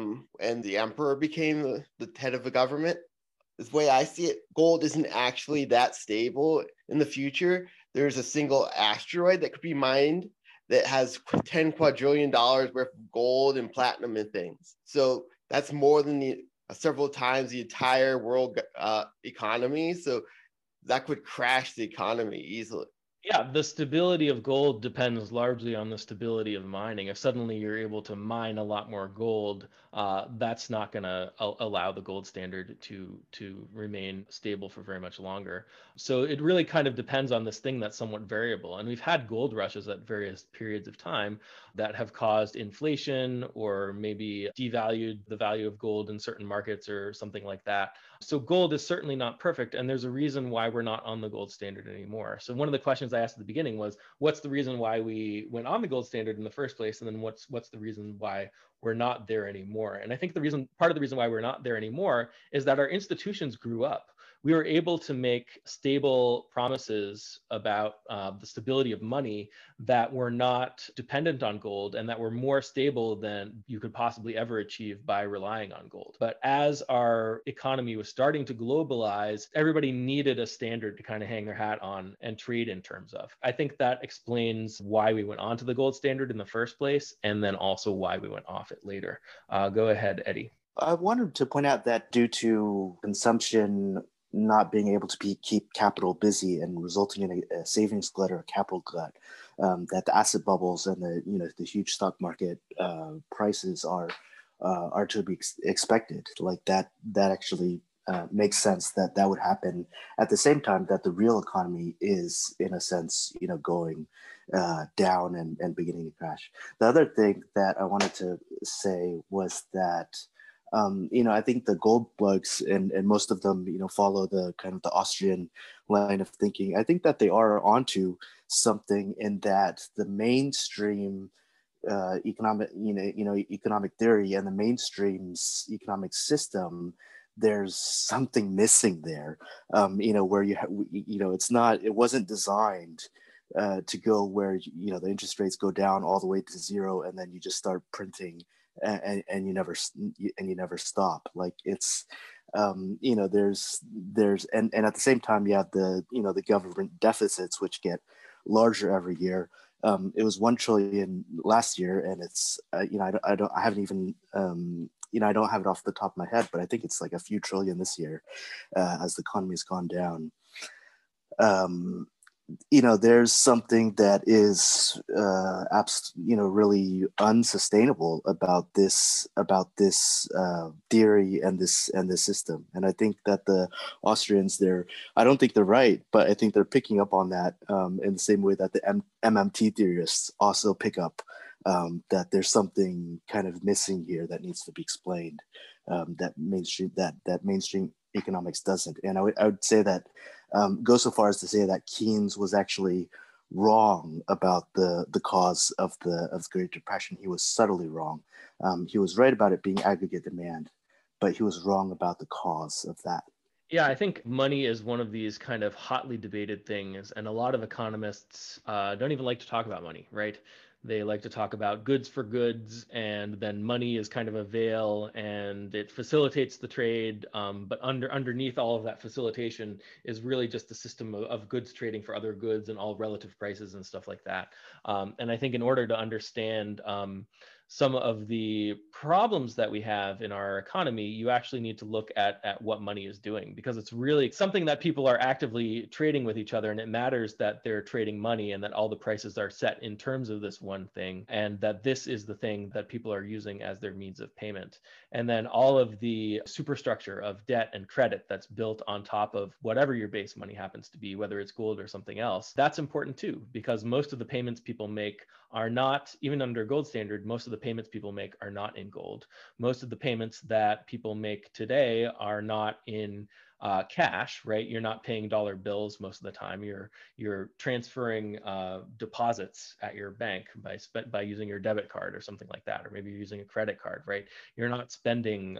and the emperor became the head of the government. The way I see it, gold isn't actually that stable in the future. There's a single asteroid that could be mined that has $10 quadrillion worth of gold and platinum and things. So that's more than several times the entire world economy. So that could crash the economy easily. Yeah, the stability of gold depends largely on the stability of mining. If suddenly you're able to mine a lot more gold, that's not going to allow the gold standard to remain stable for very much longer. So it really kind of depends on this thing that's somewhat variable. And we've had gold rushes at various periods of time that have caused inflation or maybe devalued the value of gold in certain markets or something like that. So gold is certainly not perfect, and there's a reason why we're not on the gold standard anymore. So one of the questions I asked at the beginning was, what's the reason why we went on the gold standard in the first place? And then what's the reason why we're not there anymore? And I think part of the reason why we're not there anymore is that our institutions grew up. We were able to make stable promises about the stability of money that were not dependent on gold and that were more stable than you could possibly ever achieve by relying on gold. But as our economy was starting to globalize, everybody needed a standard to kind of hang their hat on and trade in terms of. I think that explains why we went onto the gold standard in the first place, and then also why we went off it later. Go ahead, Eddie. I wanted to point out that due to consumption not being able to keep capital busy and resulting in a savings glut or a capital glut, that the asset bubbles and the huge stock market prices are to be expected. Like that actually makes sense that would happen at the same time that the real economy is, in a sense, going down and beginning to crash. The other thing that I wanted to say was that I think the gold bugs and most of them, follow the kind of the Austrian line of thinking. I think that they are onto something in that the mainstream economic theory and the mainstream economic system there's something missing there. Where it wasn't designed to go where the interest rates go down all the way to zero, and then you just start printing, and you never stop. Like it's there's and at the same time you have the government deficits, which get larger every year. It was 1 trillion last year, and it's I haven't even I don't have it off the top of my head, but I think it's like a few trillion this year, as the economy has gone down. There's something that is really unsustainable about this theory and this system. And I think that the Austrians, I don't think they're right, but I think they're picking up on that in the same way that the MMT theorists also pick up that there's something kind of missing here that needs to be explained, that mainstream economics doesn't. And I would say that go so far as to say that Keynes was actually wrong about the cause of the Great Depression. He was subtly wrong. He was right about it being aggregate demand, but he was wrong about the cause of that. Yeah, I think money is one of these kind of hotly debated things, and a lot of economists don't even like to talk about money, right? They like to talk about goods for goods, and then money is kind of a veil, and it facilitates the trade. But underneath all of that facilitation is really just a system of goods trading for other goods and all relative prices and stuff like that. And I think in order to understand some of the problems that we have in our economy, you actually need to look at what money is doing, because it's really something that people are actively trading with each other. And it matters that they're trading money and that all the prices are set in terms of this one thing, and that this is the thing that people are using as their means of payment. And then all of the superstructure of debt and credit that's built on top of whatever your base money happens to be, whether it's gold or something else, that's important too, because most of the payments people make are not, even under gold standard, most of the payments people make are not in gold. Most of the payments that people make today are not in cash, right? You're not paying dollar bills most of the time. You're transferring deposits at your bank by using your debit card or something like that, or maybe you're using a credit card, right? You're not spending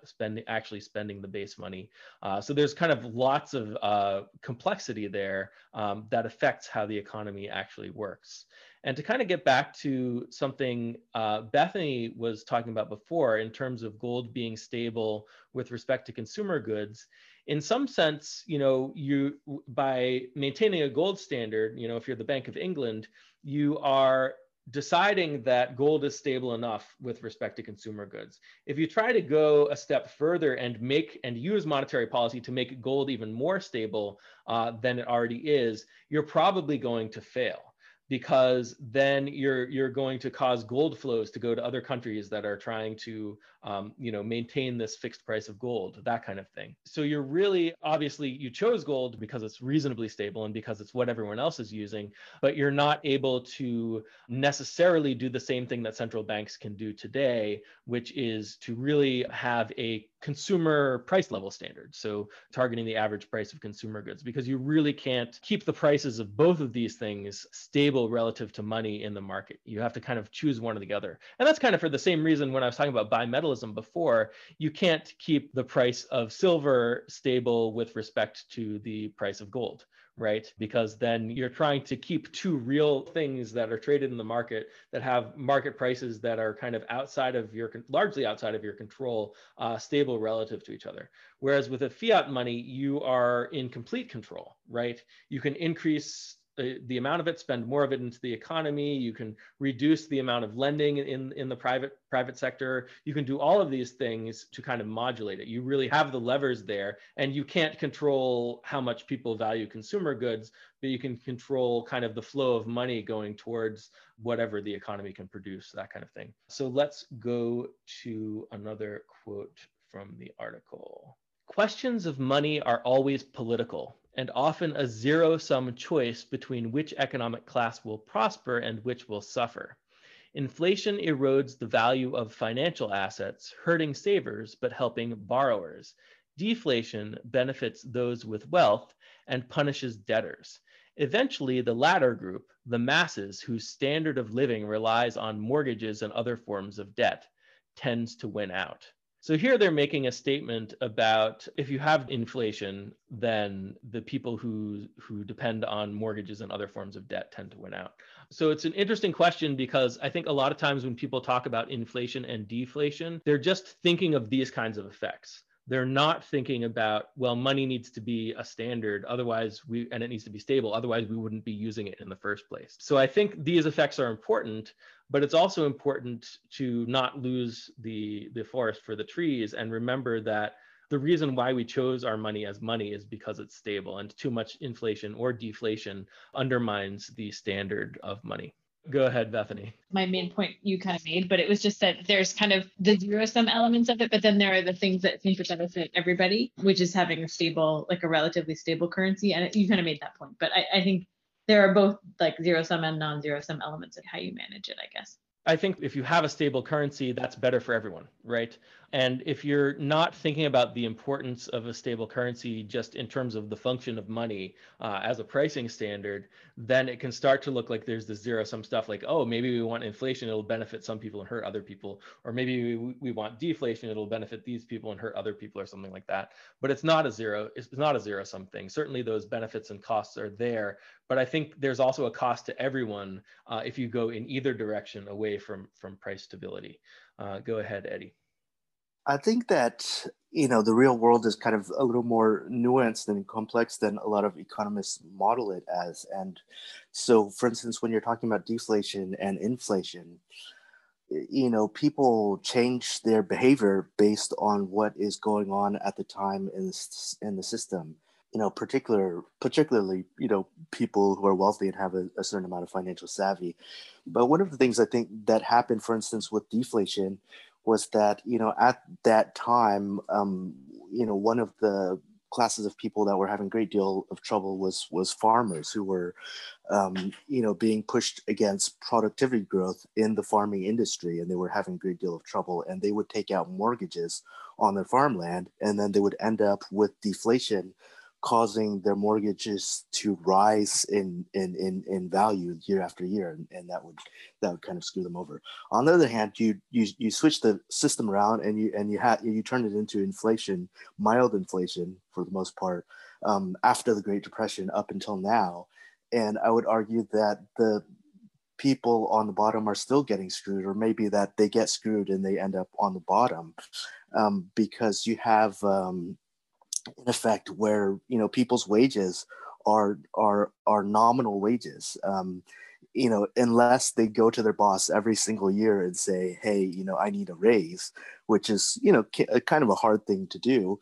the base money. So there's kind of lots of complexity there that affects how the economy actually works. And to kind of get back to something Bethany was talking about before in terms of gold being stable with respect to consumer goods, in some sense, you by maintaining a gold standard, if you're the Bank of England, you are deciding that gold is stable enough with respect to consumer goods. If you try to go a step further and use monetary policy to make gold even more stable than it already is, you're probably going to fail, because then you're going to cause gold flows to go to other countries that are trying to maintain this fixed price of gold, that kind of thing. So you're really, obviously you chose gold because it's reasonably stable and because it's what everyone else is using, but you're not able to necessarily do the same thing that central banks can do today, which is to really have a consumer price level standard. So targeting the average price of consumer goods, because you really can't keep the prices of both of these things stable relative to money in the market. You have to kind of choose one or the other. And that's kind of for the same reason when I was talking about bimetallism before, you can't keep the price of silver stable with respect to the price of gold, right? Because then you're trying to keep two real things that are traded in the market that have market prices that are kind of largely outside of your control, stable relative to each other. Whereas with a fiat money, you are in complete control, right? You can increase the amount of it, spend more of it into the economy. You can reduce the amount of lending in the private sector. You can do all of these things to kind of modulate it. You really have the levers there, and you can't control how much people value consumer goods, but you can control kind of the flow of money going towards whatever the economy can produce, that kind of thing. So let's go to another quote from the article. Questions of money are always political, and often a zero-sum choice between which economic class will prosper and which will suffer. Inflation erodes the value of financial assets, hurting savers but helping borrowers. Deflation benefits those with wealth and punishes debtors. Eventually, the latter group, the masses whose standard of living relies on mortgages and other forms of debt, tends to win out. So here they're making a statement about if you have inflation, then the people who depend on mortgages and other forms of debt tend to win out. So it's an interesting question because I think a lot of times when people talk about inflation and deflation, they're just thinking of these kinds of effects. They're not thinking about, well, money needs to be a standard, otherwise and it needs to be stable, otherwise we wouldn't be using it in the first place. So I think these effects are important, but it's also important to not lose the forest for the trees and remember that the reason why we chose our money as money is because it's stable, and too much inflation or deflation undermines the standard of money. Go ahead, Bethany. My main point you kind of made, but it was just that there's kind of the zero sum elements of it, but then there are the things that seem to benefit everybody, which is having a stable, like a relatively stable currency. And you kind of made that point, but I think there are both like zero sum and non-zero sum elements of how you manage it, I guess. I think if you have a stable currency, that's better for everyone, right? And if you're not thinking about the importance of a stable currency just in terms of the function of money as a pricing standard, then it can start to look like there's this zero-sum stuff like, oh, maybe we want inflation, it'll benefit some people and hurt other people. Or maybe we want deflation, it'll benefit these people and hurt other people or something like that. But it's not a zero-sum thing. Certainly those benefits and costs are there, but I think there's also a cost to everyone if you go in either direction away from price stability. Go ahead, Eddie. I think that, the real world is kind of a little more nuanced and complex than a lot of economists model it as. And so, for instance, when you're talking about deflation and inflation, people change their behavior based on what is going on at the time in the system. Particularly, people who are wealthy and have a certain amount of financial savvy. But one of the things I think that happened, for instance, with deflation was that, at that time, one of the classes of people that were having a great deal of trouble was farmers who were, being pushed against productivity growth in the farming industry. And they were having a great deal of trouble, and they would take out mortgages on their farmland, and then they would end up with deflation, causing their mortgages to rise in value year after year, and that would kind of screw them over. On the other hand, you switch the system around and you turn it into inflation, mild inflation for the most part, after the Great Depression up until now, and I would argue that the people on the bottom are still getting screwed, or maybe that they get screwed and they end up on the bottom, because you have in effect where people's wages are nominal wages, unless they go to their boss every single year and say, hey, I need a raise, which is kind of a hard thing to do.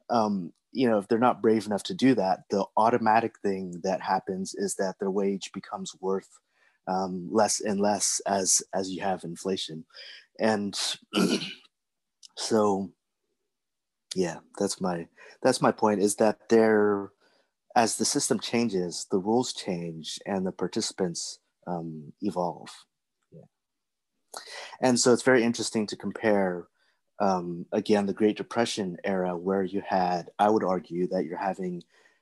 If they're not brave enough to do that, the automatic thing that happens is that their wage becomes worth less and less as you have inflation. And so yeah, that's my point, is that as the system changes, the rules change and the participants evolve. Yeah. And so it's very interesting to compare, again, the Great Depression era, where I would argue that you're having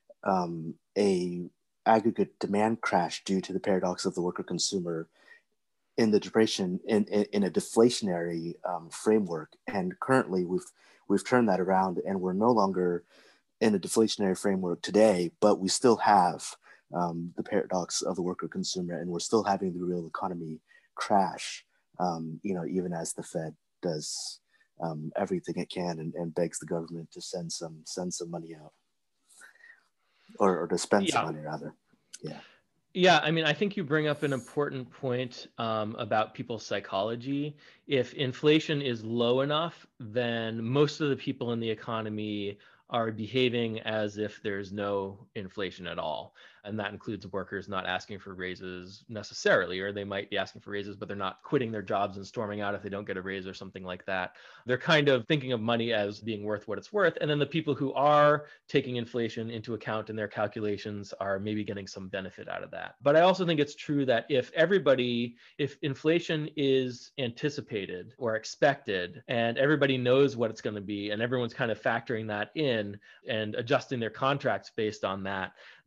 a aggregate demand crash due to the paradox of the worker consumer in the depression, in a deflationary framework. And currently we've turned that around, and we're no longer in a deflationary framework today, but we still have the paradox of the worker consumer, and we're still having the real economy crash, even as the Fed does everything it can and begs the government to send some money out, or to spend some money rather. Yeah. Yeah, I mean, I think you bring up an important point about people's psychology. If inflation is low enough, then most of the people in the economy are behaving as if there's no inflation at all. And that includes workers not asking for raises necessarily, or they might be asking for raises, but they're not quitting their jobs and storming out if they don't get a raise or something like that. They're kind of thinking of money as being worth what it's worth. And then the people who are taking inflation into account in their calculations are maybe getting some benefit out of that. But I also think it's true that if inflation is anticipated or expected, and everybody knows what it's going to be, and everyone's kind of factoring that in and adjusting their contracts based on that,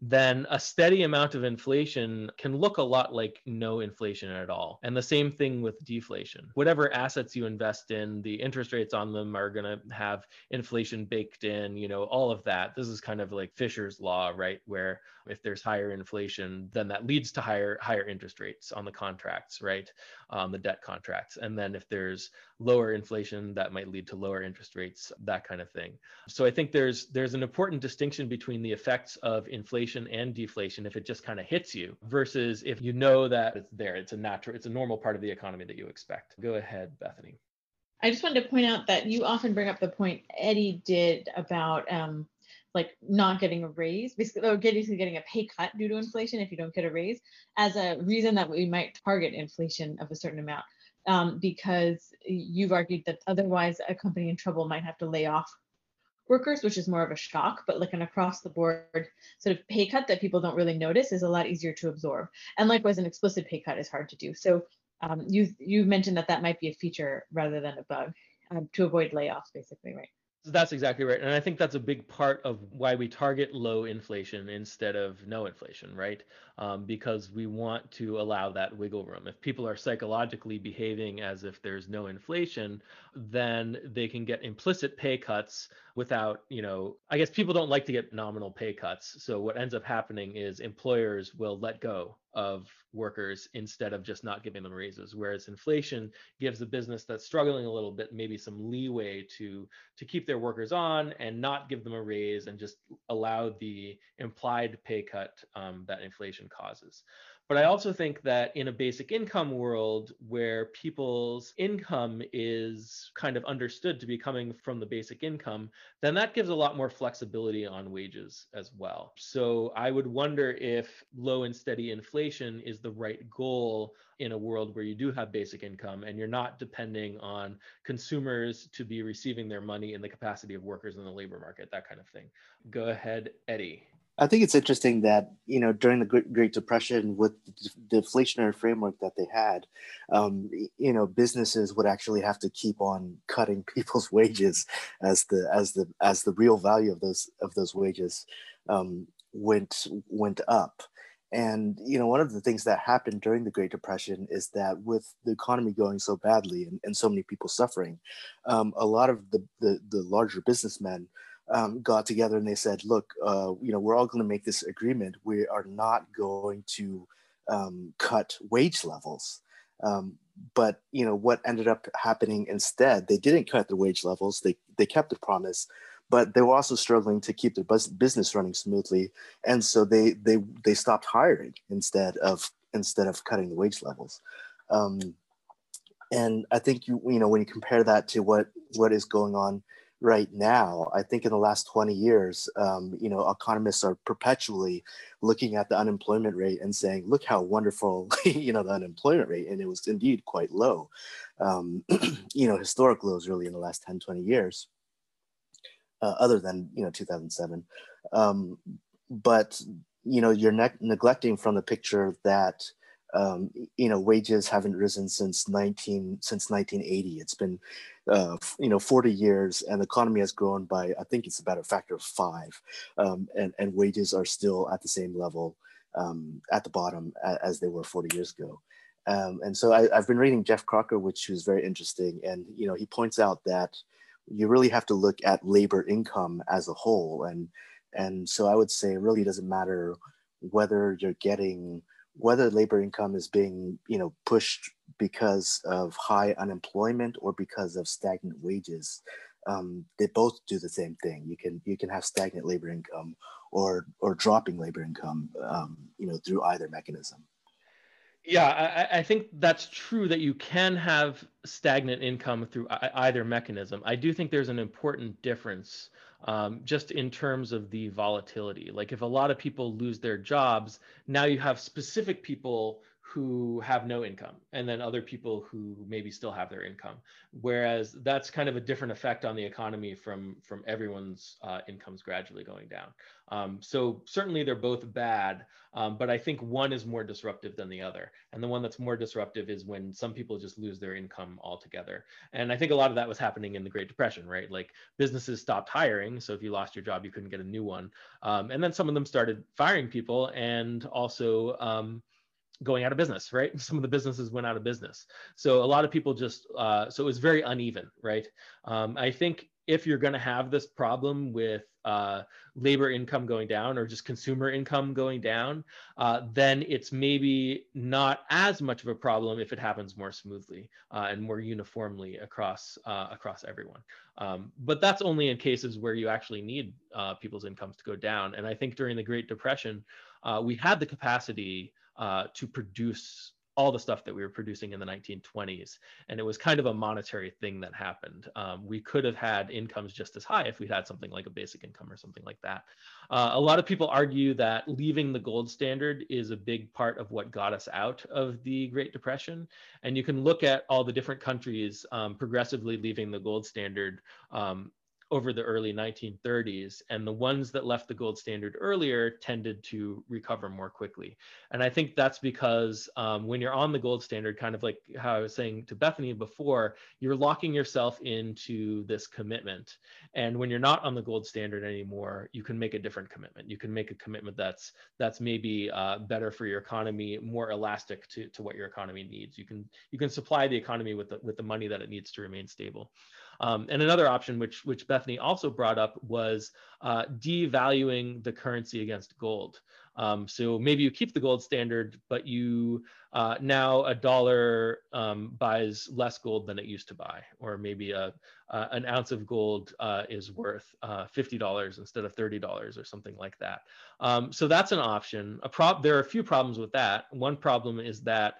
then a steady amount of inflation can look a lot like no inflation at all. And the same thing with deflation. Whatever assets you invest in, the interest rates on them are going to have inflation baked in, all of that. This is kind of like Fisher's law, right? Where if there's higher inflation, then that leads to higher interest rates on the contracts, right? The debt contracts. And then if there's lower inflation, that might lead to lower interest rates, that kind of thing. So I think there's an important distinction between the effects of inflation and deflation if it just kind of hits you, versus if you know that it's there, it's a normal part of the economy that you expect. Go ahead, Bethany. I just wanted to point out that you often bring up the point Eddie did about like not getting a raise, basically, or getting a pay cut due to inflation if you don't get a raise, as a reason that we might target inflation of a certain amount, because you've argued that otherwise a company in trouble might have to lay off workers, which is more of a shock, but like an across the board sort of pay cut that people don't really notice is a lot easier to absorb. And likewise, an explicit pay cut is hard to do. So you mentioned that might be a feature rather than a bug, to avoid layoffs, basically, right? That's exactly right. And I think that's a big part of why we target low inflation instead of no inflation, right? Because we want to allow that wiggle room. If people are psychologically behaving as if there's no inflation, then they can get implicit pay cuts without, I guess people don't like to get nominal pay cuts. So what ends up happening is employers will let go of workers instead of just not giving them raises, whereas inflation gives a business that's struggling a little bit maybe some leeway to keep their workers on and not give them a raise and just allow the implied pay cut that inflation causes. But I also think that in a basic income world where people's income is kind of understood to be coming from the basic income, then that gives a lot more flexibility on wages as well. So I would wonder if low and steady inflation is the right goal in a world where you do have basic income and you're not depending on consumers to be receiving their money in the capacity of workers in the labor market, that kind of thing. Go ahead, Eddie. I think it's interesting that, during the Great Depression, with the deflationary framework that they had, businesses would actually have to keep on cutting people's wages as the real value of those wages went up. And, one of the things that happened during the Great Depression is that with the economy going so badly and so many people suffering, a lot of the larger businessmen got together and they said, look, we're all going to make this agreement. We are not going to cut wage levels. But, what ended up happening instead, they didn't cut the wage levels. They kept the promise, but they were also struggling to keep their business running smoothly. And so they stopped hiring instead of cutting the wage levels. And I think, when you compare that to what is going on right now, I think in the last 20 years, economists are perpetually looking at the unemployment rate and saying, look how wonderful, the unemployment rate. And it was indeed quite low, historic lows really in the last 10, 20 years, other than, 2007. But, you're neglecting from the picture that, wages haven't risen since 1980. It's been 40 years, and the economy has grown by, I think it's about a factor of 5, and wages are still at the same level at the bottom as they were 40 years ago. And so I've been reading Jeff Crocker, which was very interesting, and he points out that you really have to look at labor income as a whole, and so I would say it really doesn't matter whether labor income is being pushed because of high unemployment or because of stagnant wages. They both do the same thing. You can have stagnant labor income or dropping labor income through either mechanism. Yeah, I think that's true that you can have stagnant income through either mechanism. I do think there's an important difference just in terms of the volatility. Like if a lot of people lose their jobs, now you have specific people who have no income, and then other people who maybe still have their income. Whereas that's kind of a different effect on the economy from everyone's incomes gradually going down. So certainly they're both bad, but I think one is more disruptive than the other. And the one that's more disruptive is when some people just lose their income altogether. And I think a lot of that was happening in the Great Depression, right? Like businesses stopped hiring. So if you lost your job, you couldn't get a new one. And then some of them started firing people, and also going out of business, right? Some of the businesses went out of business. So a lot of people just, so it was very uneven, right? I think if you're going to have this problem with labor income going down or just consumer income going down, then it's maybe not as much of a problem if it happens more smoothly and more uniformly across everyone. But that's only in cases where you actually need people's incomes to go down. And I think during the Great Depression, we had the capacity to produce all the stuff that we were producing in the 1920s. And it was kind of a monetary thing that happened. We could have had incomes just as high if we had something like a basic income or something like that. A lot of people argue that leaving the gold standard is a big part of what got us out of the Great Depression. And you can look at all the different countries progressively leaving the gold standard over the early 1930s, and the ones that left the gold standard earlier tended to recover more quickly. And I think that's because when you're on the gold standard, kind of like how I was saying to Bethany before, you're locking yourself into this commitment. And when you're not on the gold standard anymore, you can make a different commitment. You can make a commitment that's maybe better for your economy, more elastic to what your economy needs. You can supply the economy with the money that it needs to remain stable. And another option, which Bethany also brought up, was devaluing the currency against gold. So maybe you keep the gold standard, but you now a dollar buys less gold than it used to buy, or maybe an ounce of gold is worth $50 instead of $30 or something like that. So that's an option. There are a few problems with that. One problem is that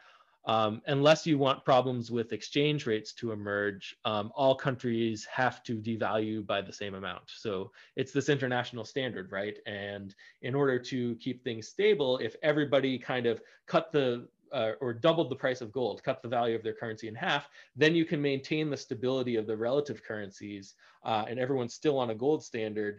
unless you want problems with exchange rates to emerge, all countries have to devalue by the same amount. So it's this international standard, right? And in order to keep things stable, if everybody kind of cut the or doubled the price of gold, cut the value of their currency in half, then you can maintain the stability of the relative currencies, and everyone's still on a gold standard.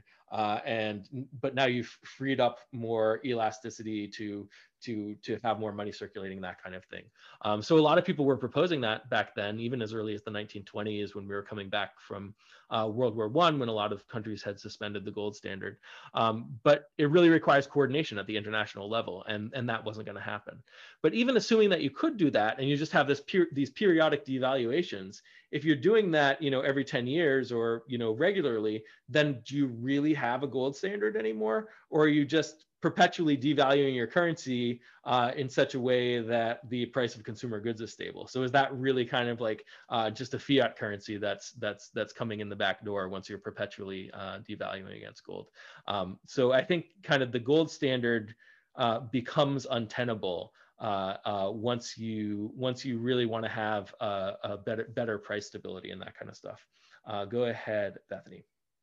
But now you've freed up more elasticity to have more money circulating, that kind of thing. So a lot of people were proposing that back then, even as early as the 1920s, when we were coming back from World War I, when a lot of countries had suspended the gold standard. But it really requires coordination at the international level, and that wasn't going to happen. But even assuming that you could do that, and you just have these periodic devaluations, if you're doing that, every 10 years or, regularly, then do you really have a gold standard anymore? Or are you just perpetually devaluing your currency in such a way that the price of consumer goods is stable? So is that really kind of like just a fiat currency that's coming in the back door once you're perpetually devaluing against gold? So I think kind of the gold standard becomes untenable once you really want to have a better price stability and that kind of stuff. Go ahead, Bethany.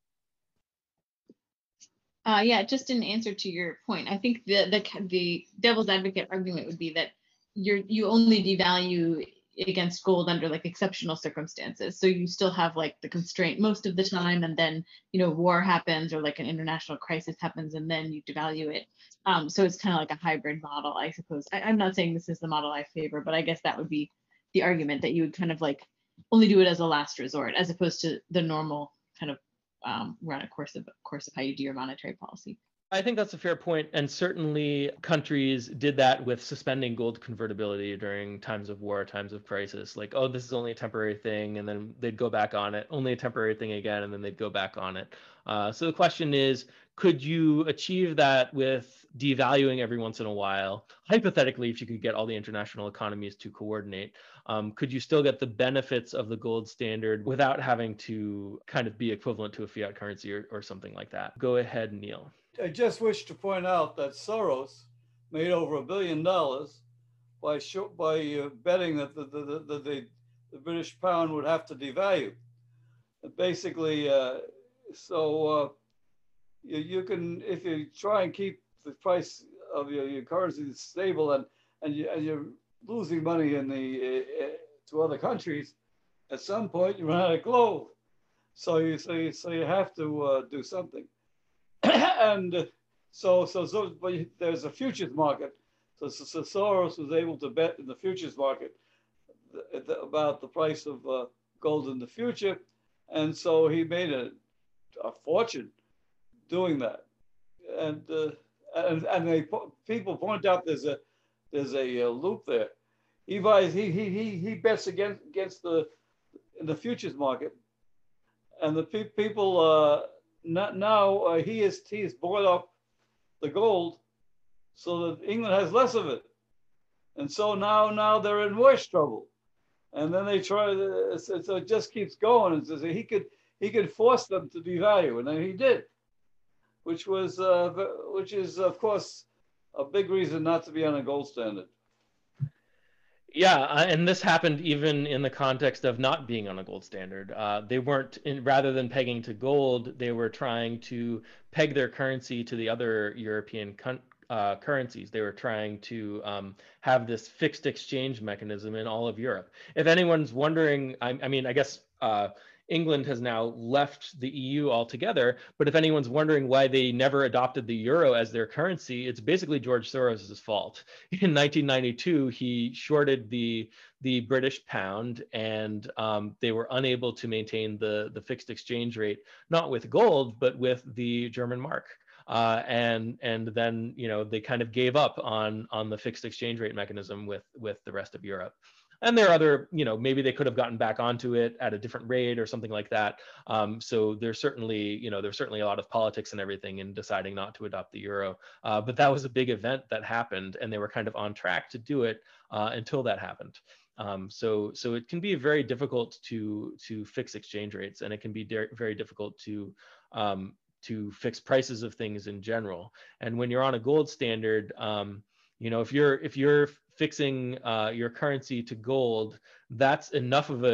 Yeah, just in answer to your point, I think the devil's advocate argument would be that you only devalue against gold under like exceptional circumstances. So you still have like the constraint most of the time, and then war happens or like an international crisis happens, and then you devalue it. So it's kind of like a hybrid model, I suppose. I'm not saying this is the model I favor, but I guess that would be the argument, that you would kind of like only do it as a last resort, as opposed to the normal kind of run a course of how you do your monetary policy. I think that's a fair point. And certainly countries did that with suspending gold convertibility during times of war, times of crisis. Like, oh, this is only a temporary thing. And then they'd go back on it. Only a temporary thing again. And then they'd go back on it. So the question is, could you achieve that with devaluing every once in a while? Hypothetically, if you could get all the international economies to coordinate, could you still get the benefits of the gold standard without having to kind of be equivalent to a fiat currency or something like that? Go ahead, Neil. I just wish to point out that Soros made over $1 billion by betting that the British pound would have to devalue. Basically, you can, if you try and keep the price of your currency stable and you losing money in the to other countries, at some point you run out of gold. So you have to do something. And but there's a futures market. So Soros was able to bet in the futures market about the price of gold in the future, and so he made a fortune doing that. And people point out there's a loop there. He bets against in the futures market, and the people now he has bought up the gold so that England has less of it, and so now they're in worse trouble. And then they try, so it just keeps going. And so he could force them to devalue, and then he did, which is of course a big reason not to be on a gold standard. Yeah, and this happened even in the context of not being on a gold standard. They weren't, rather than pegging to gold, they were trying to peg their currency to the other European currencies. They were trying to have this fixed exchange mechanism in all of Europe. If anyone's wondering, I mean, I guess England has now left the EU altogether, but if anyone's wondering why they never adopted the euro as their currency, it's basically George Soros' fault. In 1992, he shorted the British pound, and they were unable to maintain the fixed exchange rate, not with gold, but with the German mark. And then, you know, they kind of gave up on the fixed exchange rate mechanism with the rest of Europe. And there are other, you know, maybe they could have gotten back onto it at a different rate or something like that. So there's certainly a lot of politics and everything in deciding not to adopt the euro. But that was a big event that happened, and they were kind of on track to do it until that happened. So it can be very difficult to fix exchange rates, and it can be very difficult to fix prices of things in general. And when you're on a gold standard, you know, if you're fixing your currency to gold, that's enough of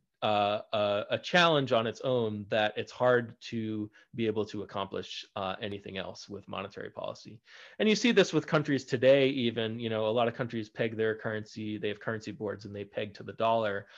a challenge on its own that it's hard to be able to accomplish anything else with monetary policy. And you see this with countries today, even, you know, a lot of countries peg their currency, they have currency boards and they peg to the dollar,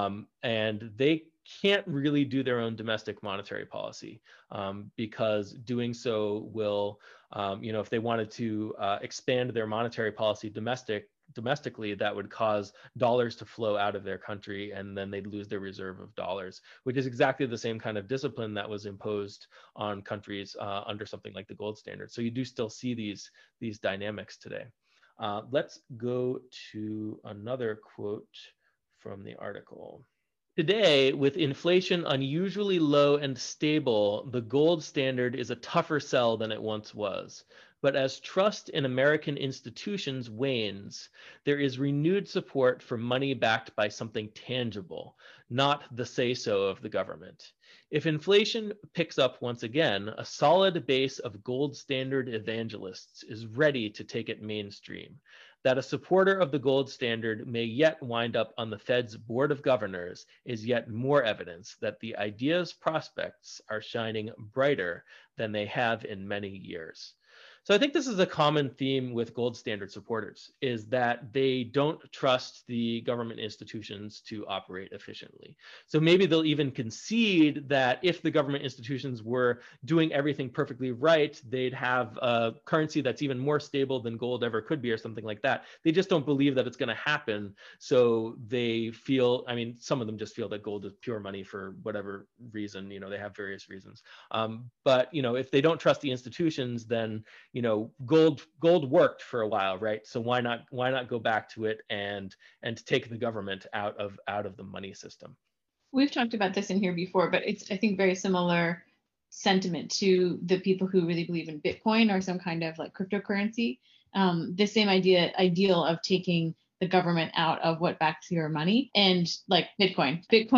and they can't really do their own domestic monetary policy because doing so will, you know, if they wanted to expand their monetary policy domestically, that would cause dollars to flow out of their country, and then they'd lose their reserve of dollars, which is exactly the same kind of discipline that was imposed on countries under something like the gold standard. So you do still see these dynamics today. Let's go to another quote from the article. Today, with inflation unusually low and stable, the gold standard is a tougher sell than it once was. But as trust in American institutions wanes, there is renewed support for money backed by something tangible, not the say-so of the government. If inflation picks up once again, a solid base of gold standard evangelists is ready to take it mainstream. That a supporter of the gold standard may yet wind up on the Fed's Board of Governors is yet more evidence that the idea's prospects are shining brighter than they have in many years. So I think this is a common theme with gold standard supporters, is that they don't trust the government institutions to operate efficiently. So maybe they'll even concede that if the government institutions were doing everything perfectly right, they'd have a currency that's even more stable than gold ever could be, or something like that. They just don't believe that it's going to happen. So they feel, I mean, some of them just feel that gold is pure money for whatever reason, you know, they have various reasons. But, you know, if they don't trust the institutions, then, you know, gold worked for a while, right? So why not go back to it and take the government out of the money system? We've talked about this in here before, but it's, I think, very similar sentiment to the people who really believe in Bitcoin or some kind of like cryptocurrency. The same ideal of taking the government out of what backs your money, and like Bitcoin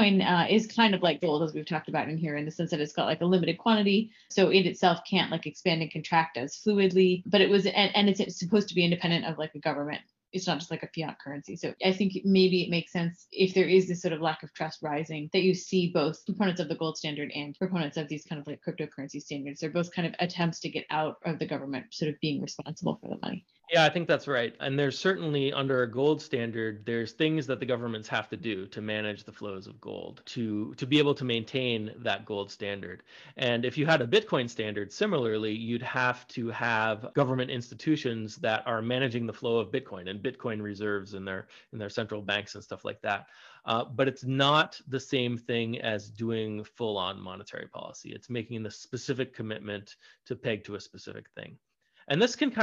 is kind of like gold, as we've talked about in here, in the sense that it's got like a limited quantity, so it itself can't like expand and contract as fluidly, but it was, and it's supposed to be independent of like a government. It's not just like a fiat currency. So I think maybe it makes sense, if there is this sort of lack of trust rising, that you see both proponents of the gold standard and proponents of these kind of like cryptocurrency standards. They're both kind of attempts to get out of the government sort of being responsible for the money. Yeah, I think that's right. And there's certainly under a gold standard, there's things that the governments have to do to manage the flows of gold to be able to maintain that gold standard. And if you had a Bitcoin standard, similarly, you'd have to have government institutions that are managing the flow of Bitcoin and Bitcoin reserves in their central banks and stuff like that. But it's not the same thing as doing full-on monetary policy. It's making the specific commitment to peg to a specific thing. And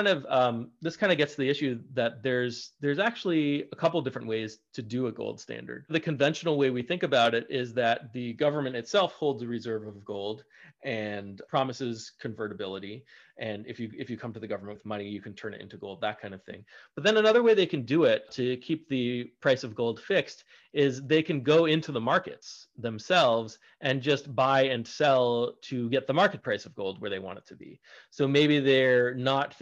this kind of gets to the issue that there's actually a couple different ways to do a gold standard. The conventional way we think about it is that the government itself holds a reserve of gold and promises convertibility. And if you come to the government with money, you can turn it into gold, that kind of thing. But then another way they can do it to keep the price of gold fixed is they can go into the markets themselves and just buy and sell to get the market price of gold where they want it to be. So maybe they're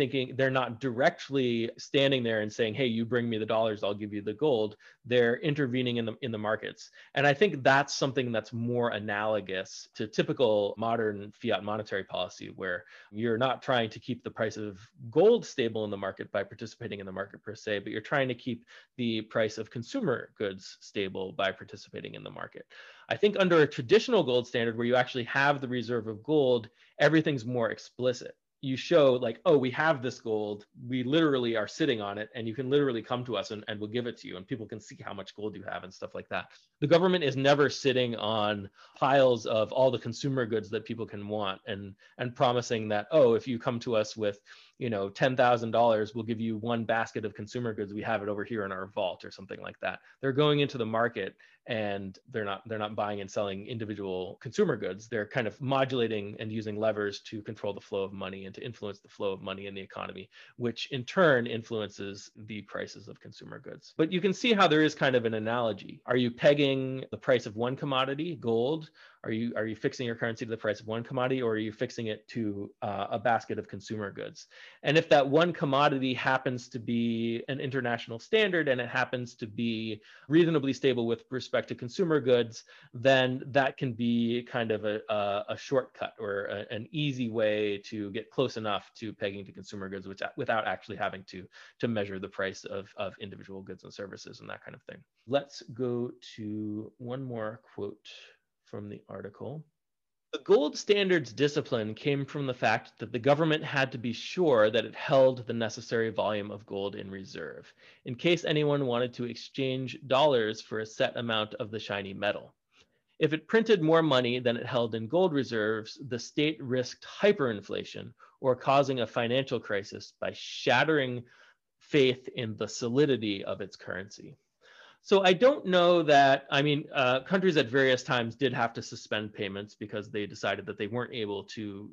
not directly standing there and saying, hey, you bring me the dollars, I'll give you the gold. They're intervening in the markets. And I think that's something that's more analogous to typical modern fiat monetary policy, where you're not trying to keep the price of gold stable in the market by participating in the market per se, but you're trying to keep the price of consumer goods stable by participating in the market. I think under a traditional gold standard where you actually have the reserve of gold, everything's more explicit. You show like, oh, we have this gold, we literally are sitting on it, and you can literally come to us and we'll give it to you, and people can see how much gold you have and stuff like that. The government is never sitting on piles of all the consumer goods that people can want and promising that, oh, if you come to us with, you know, $10,000, we'll give you one basket of consumer goods. We have it over here in our vault or something like that. They're going into the market and they're not buying and selling individual consumer goods. They're kind of modulating and using levers to control the flow of money and to influence the flow of money in the economy, which in turn influences the prices of consumer goods. But you can see how there is kind of an analogy. Are you pegging the price of one commodity, gold? Are you fixing your currency to the price of one commodity, or are you fixing it to a basket of consumer goods? And if that one commodity happens to be an international standard and it happens to be reasonably stable with respect to consumer goods, then that can be kind of a shortcut or an easy way to get close enough to pegging to consumer goods without actually having to measure the price of individual goods and services and that kind of thing. Let's go to one more quote from the article. The gold standards discipline came from the fact that the government had to be sure that it held the necessary volume of gold in reserve, in case anyone wanted to exchange dollars for a set amount of the shiny metal. If it printed more money than it held in gold reserves, the state risked hyperinflation or causing a financial crisis by shattering faith in the solidity of its currency. So I don't know that, I mean, countries at various times did have to suspend payments because they decided that they weren't able to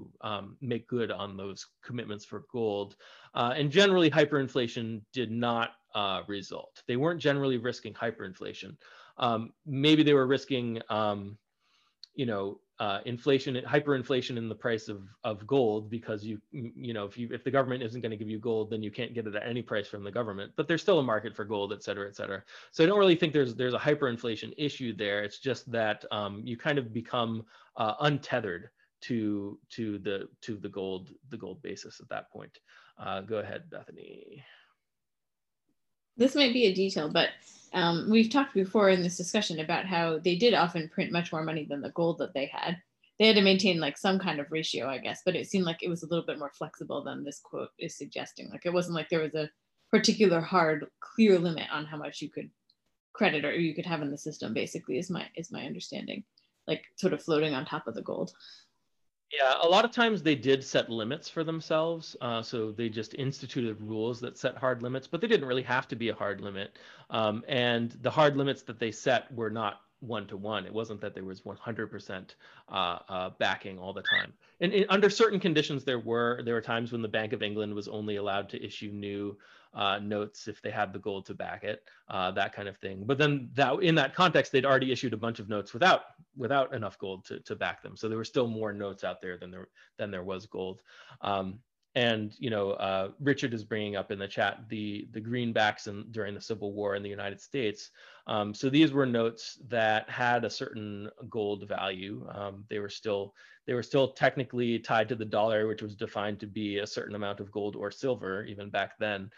make good on those commitments for gold. And generally, hyperinflation did not result. They weren't generally risking hyperinflation. Maybe they were risking, hyperinflation in the price of gold, because if the government isn't going to give you gold, then you can't get it at any price from the government. But there's still a market for gold, et cetera, et cetera. So I don't really think there's a hyperinflation issue there. It's just that you kind of become untethered to the gold basis at that point. Go ahead, Bethany. This might be a detail, but we've talked before in this discussion about how they did often print much more money than the gold that they had. They had to maintain like some kind of ratio, I guess, but it seemed like it was a little bit more flexible than this quote is suggesting. Like it wasn't like there was a particular hard, clear limit on how much you could credit or you could have in the system, basically, is my understanding, like sort of floating on top of the gold. Yeah, a lot of times they did set limits for themselves. So they just instituted rules that set hard limits, but they didn't really have to be a hard limit. And the hard limits that they set were not one-to-one. It wasn't that there was 100% backing all the time. And under certain conditions, there were times when the Bank of England was only allowed to issue new notes if they had the gold to back it, that kind of thing. But then in that context, they'd already issued a bunch of notes without enough gold to back them. So there were still more notes out there than there was gold. And Richard is bringing up in the chat the greenbacks during the Civil War in the United States. So these were notes that had a certain gold value. They were still technically tied to the dollar, which was defined to be a certain amount of gold or silver even back then,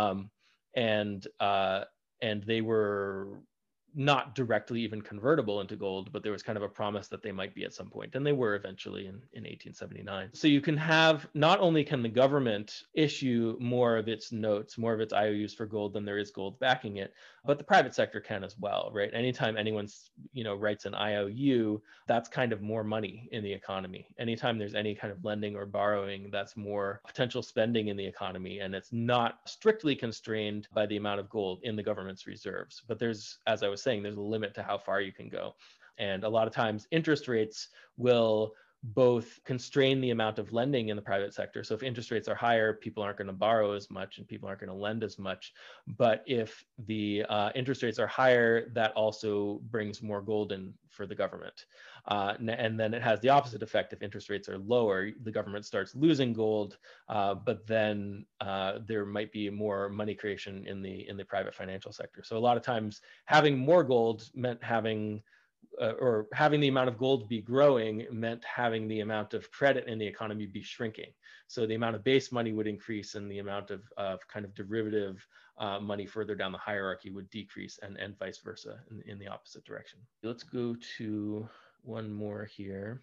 and they were not directly even convertible into gold, but there was kind of a promise that they might be at some point, and they were eventually in 1879. So you can have, not only can the government issue more of its notes, more of its IOUs for gold than there is gold backing it, but the private sector can as well, right? Anytime anyone writes an IOU, that's kind of more money in the economy. Anytime there's any kind of lending or borrowing, that's more potential spending in the economy, and it's not strictly constrained by the amount of gold in the government's reserves. But there's, as I was saying, there's a limit to how far you can go. And a lot of times interest rates will both constrain the amount of lending in the private sector. So if interest rates are higher, people aren't going to borrow as much and people aren't going to lend as much. But if the interest rates are higher, that also brings more gold in for the government. And then it has the opposite effect. If interest rates are lower, the government starts losing gold, but then there might be more money creation in the private financial sector. So a lot of times having more gold meant having the amount of gold be growing meant having the amount of credit in the economy be shrinking. So the amount of base money would increase and the amount of kind of derivative money further down the hierarchy would decrease, and vice versa in the opposite direction. Let's go to one more here.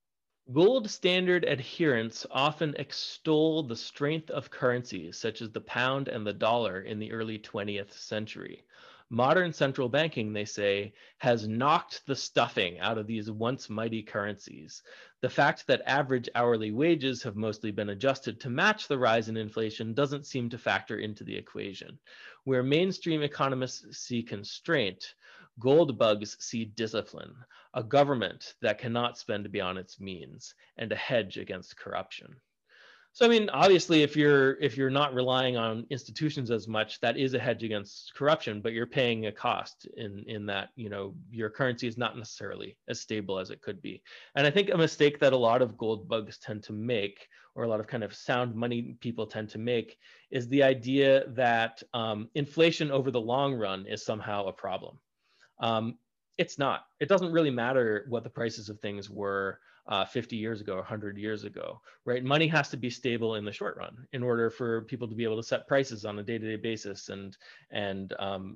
Gold standard adherents often extol the strength of currencies such as the pound and the dollar in the early 20th century. Modern central banking, they say, has knocked the stuffing out of these once mighty currencies. The fact that average hourly wages have mostly been adjusted to match the rise in inflation doesn't seem to factor into the equation. Where mainstream economists see constraint, gold bugs see discipline, a government that cannot spend beyond its means, and a hedge against corruption. So, I mean, obviously, if you're not relying on institutions as much, that is a hedge against corruption, but you're paying a cost in that, your currency is not necessarily as stable as it could be. And I think a mistake that a lot of gold bugs tend to make, or a lot of kind of sound money people tend to make, is the idea that inflation over the long run is somehow a problem. It's not. It doesn't really matter what the prices of things were 50 years ago, 100 years ago, right? Money has to be stable in the short run in order for people to be able to set prices on a day-to-day basis and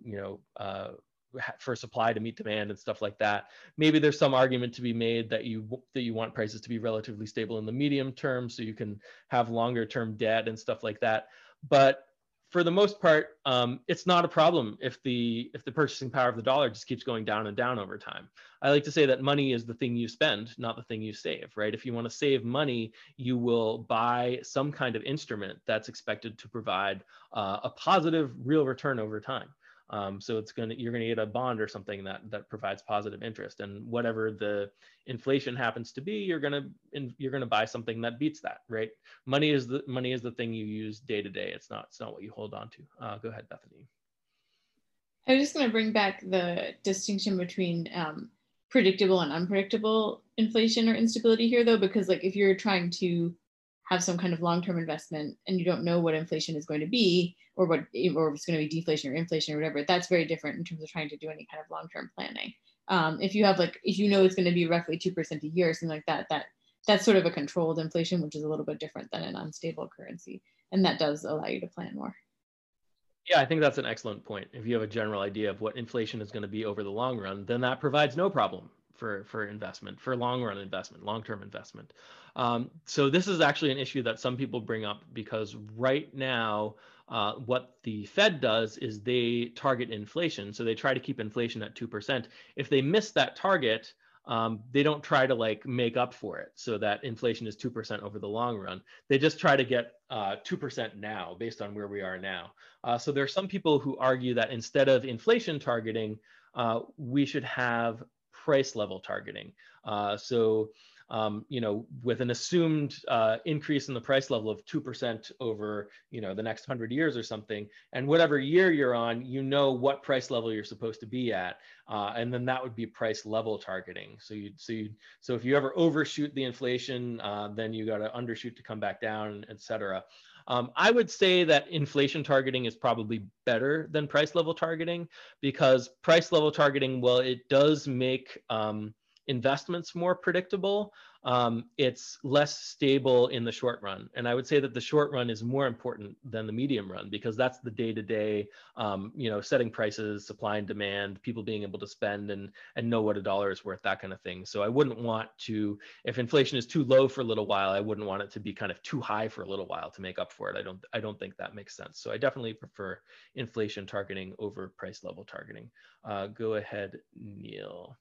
for supply to meet demand and stuff like that. Maybe there's some argument to be made that you want prices to be relatively stable in the medium term, so you can have longer term debt and stuff like that. But for the most part, it's not a problem if the purchasing power of the dollar just keeps going down and down over time. I like to say that money is the thing you spend, not the thing you save, right? If you want to save money, you will buy some kind of instrument that's expected to provide a positive real return over time. So you're gonna get a bond or something that provides positive interest, and whatever the inflation happens to be, you're gonna buy something that beats that, right? Money is the thing you use day to day. It's not what you hold on to. Go ahead, Bethany. I was just going to bring back the distinction between predictable and unpredictable inflation or instability here, though, because like if you're trying to have some kind of long-term investment and you don't know what inflation is going to be, or if it's going to be deflation or inflation or whatever, that's very different in terms of trying to do any kind of long-term planning. If you know it's going to be roughly 2% a year or something like that, that's sort of a controlled inflation, which is a little bit different than an unstable currency, and that does allow you to plan more. Yeah, I think that's an excellent point. If you have a general idea of what inflation is going to be over the long run, then that provides no problem for investment, for long-run investment, long-term investment. So this is actually an issue that some people bring up because right now, what the Fed does is they target inflation. So they try to keep inflation at 2%. If they miss that target, they don't try to make up for it so that inflation is 2% over the long run. They just try to get 2% now based on where we are now. So there are some people who argue that instead of inflation targeting, we should have price level targeting. So with an assumed increase in the price level of 2% over, the next 100 years or something, and whatever year you're on, what price level you're supposed to be at, and then that would be price level targeting. So if you ever overshoot the inflation, then you got to undershoot to come back down, et cetera. I would say that inflation targeting is probably better than price level targeting, because price level targeting, well, it does make investments more predictable. It's less stable in the short run. And I would say that the short run is more important than the medium run, because that's the day-to-day, setting prices, supply and demand, people being able to spend and know what a dollar is worth, that kind of thing. So I wouldn't want to, if inflation is too low for a little while, I wouldn't want it to be kind of too high for a little while to make up for it. I don't think that makes sense. So I definitely prefer inflation targeting over price level targeting. Go ahead, Neil.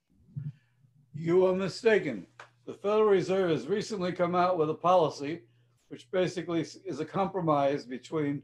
You are mistaken. The Federal Reserve has recently come out with a policy which basically is a compromise between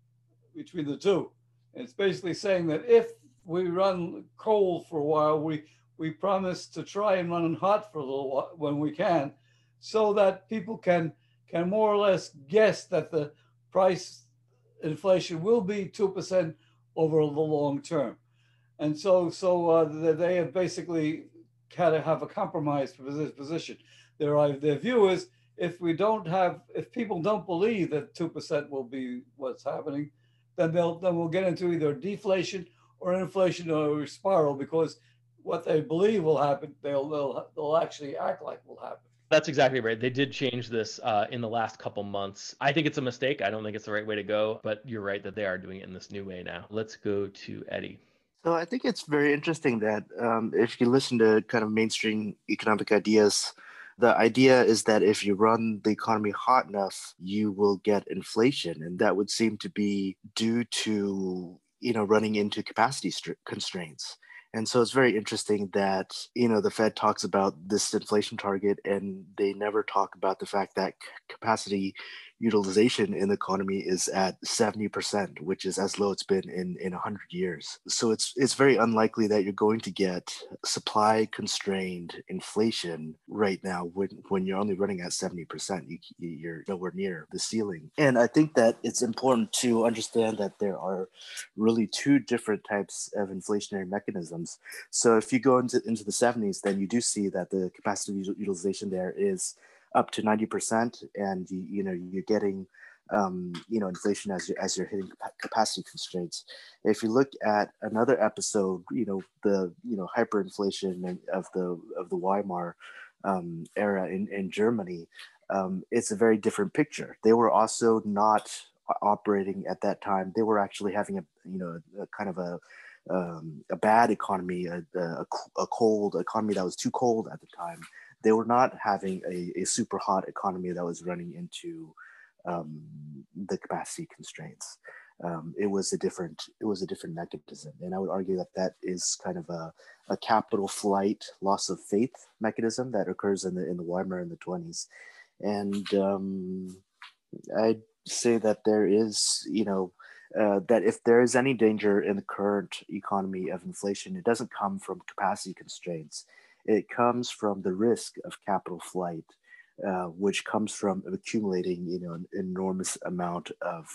the two. And it's basically saying that if we run cold for a while, we promise to try and run hot for a little while when we can, so that people can more or less guess that the price inflation will be 2% over the long term. And so they have basically had to have a compromise for this position. Their view is, if people don't believe that 2% will be what's happening, then we'll get into either deflation or an inflationary spiral, because what they believe will happen, they'll actually act like will happen. That's exactly right. They did change this in the last couple months. I think it's a mistake. I don't think it's the right way to go, but you're right that they are doing it in this new way now. Let's go to Eddie. So I think it's very interesting that if you listen to kind of mainstream economic ideas, the idea is that if you run the economy hot enough, you will get inflation. And that would seem to be due to, running into capacity constraints. And so it's very interesting that, the Fed talks about this inflation target, and they never talk about the fact that capacity utilization in the economy is at 70%, which is as low it's been in 100 years. So it's very unlikely that you're going to get supply constrained inflation right now when you're only running at 70%. You're nowhere near the ceiling. And I think that it's important to understand that there are really two different types of inflationary mechanisms. So if you go into the 70s, then you do see that the capacity utilization there is up to 90%, and you're getting inflation as you're hitting capacity constraints. If you look at another episode, the hyperinflation of the Weimar era in Germany, it's a very different picture. They were also not operating at that time. They were actually having a kind of a bad economy, a cold economy that was too cold at the time. They were not having a super hot economy that was running into the capacity constraints. It was a different mechanism, and I would argue that is kind of a capital flight, loss of faith mechanism that occurs in the Weimar in the 20s. And I'd say that there is, that if there is any danger in the current economy of inflation, it doesn't come from capacity constraints. It comes from the risk of capital flight, which comes from accumulating, an enormous amount of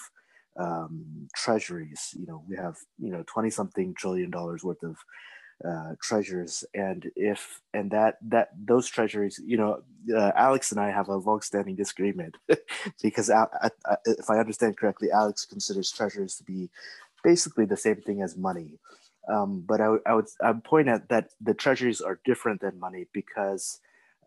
treasuries. We have, 20-something trillion dollars worth of treasures, and those treasuries, Alex and I have a long-standing disagreement because if I understand correctly, Alex considers treasuries to be basically the same thing as money. But I would point out that the treasuries are different than money, because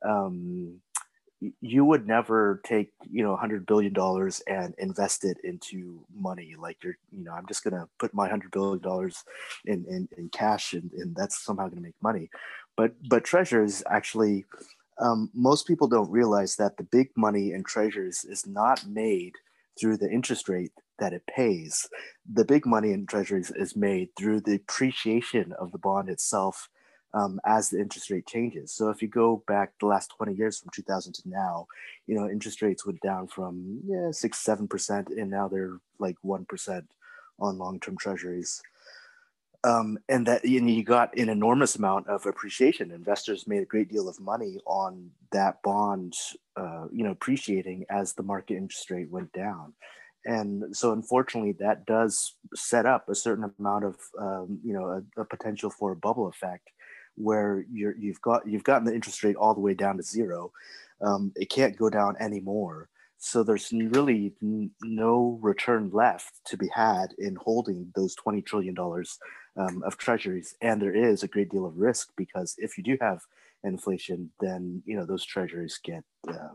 you would never take $100 billion and invest it into money. Like I'm just gonna put my $100 billion in cash, and that's somehow gonna make money. But treasuries actually, most people don't realize that the big money in treasuries is not made through the interest rate that it pays. The big money in treasuries is made through the appreciation of the bond itself as the interest rate changes. So if you go back the last 20 years from 2000 to now, interest rates went down from 6-7%, and now they're like 1% on long-term treasuries. And that you got an enormous amount of appreciation. Investors made a great deal of money on that bond, appreciating as the market interest rate went down. And so, unfortunately, that does set up a certain amount of, a potential for a bubble effect, where you've gotten the interest rate all the way down to zero. It can't go down anymore. So there's really no return left to be had in holding those $20 trillion of treasuries. And there is a great deal of risk, because if you do have inflation, then those treasuries get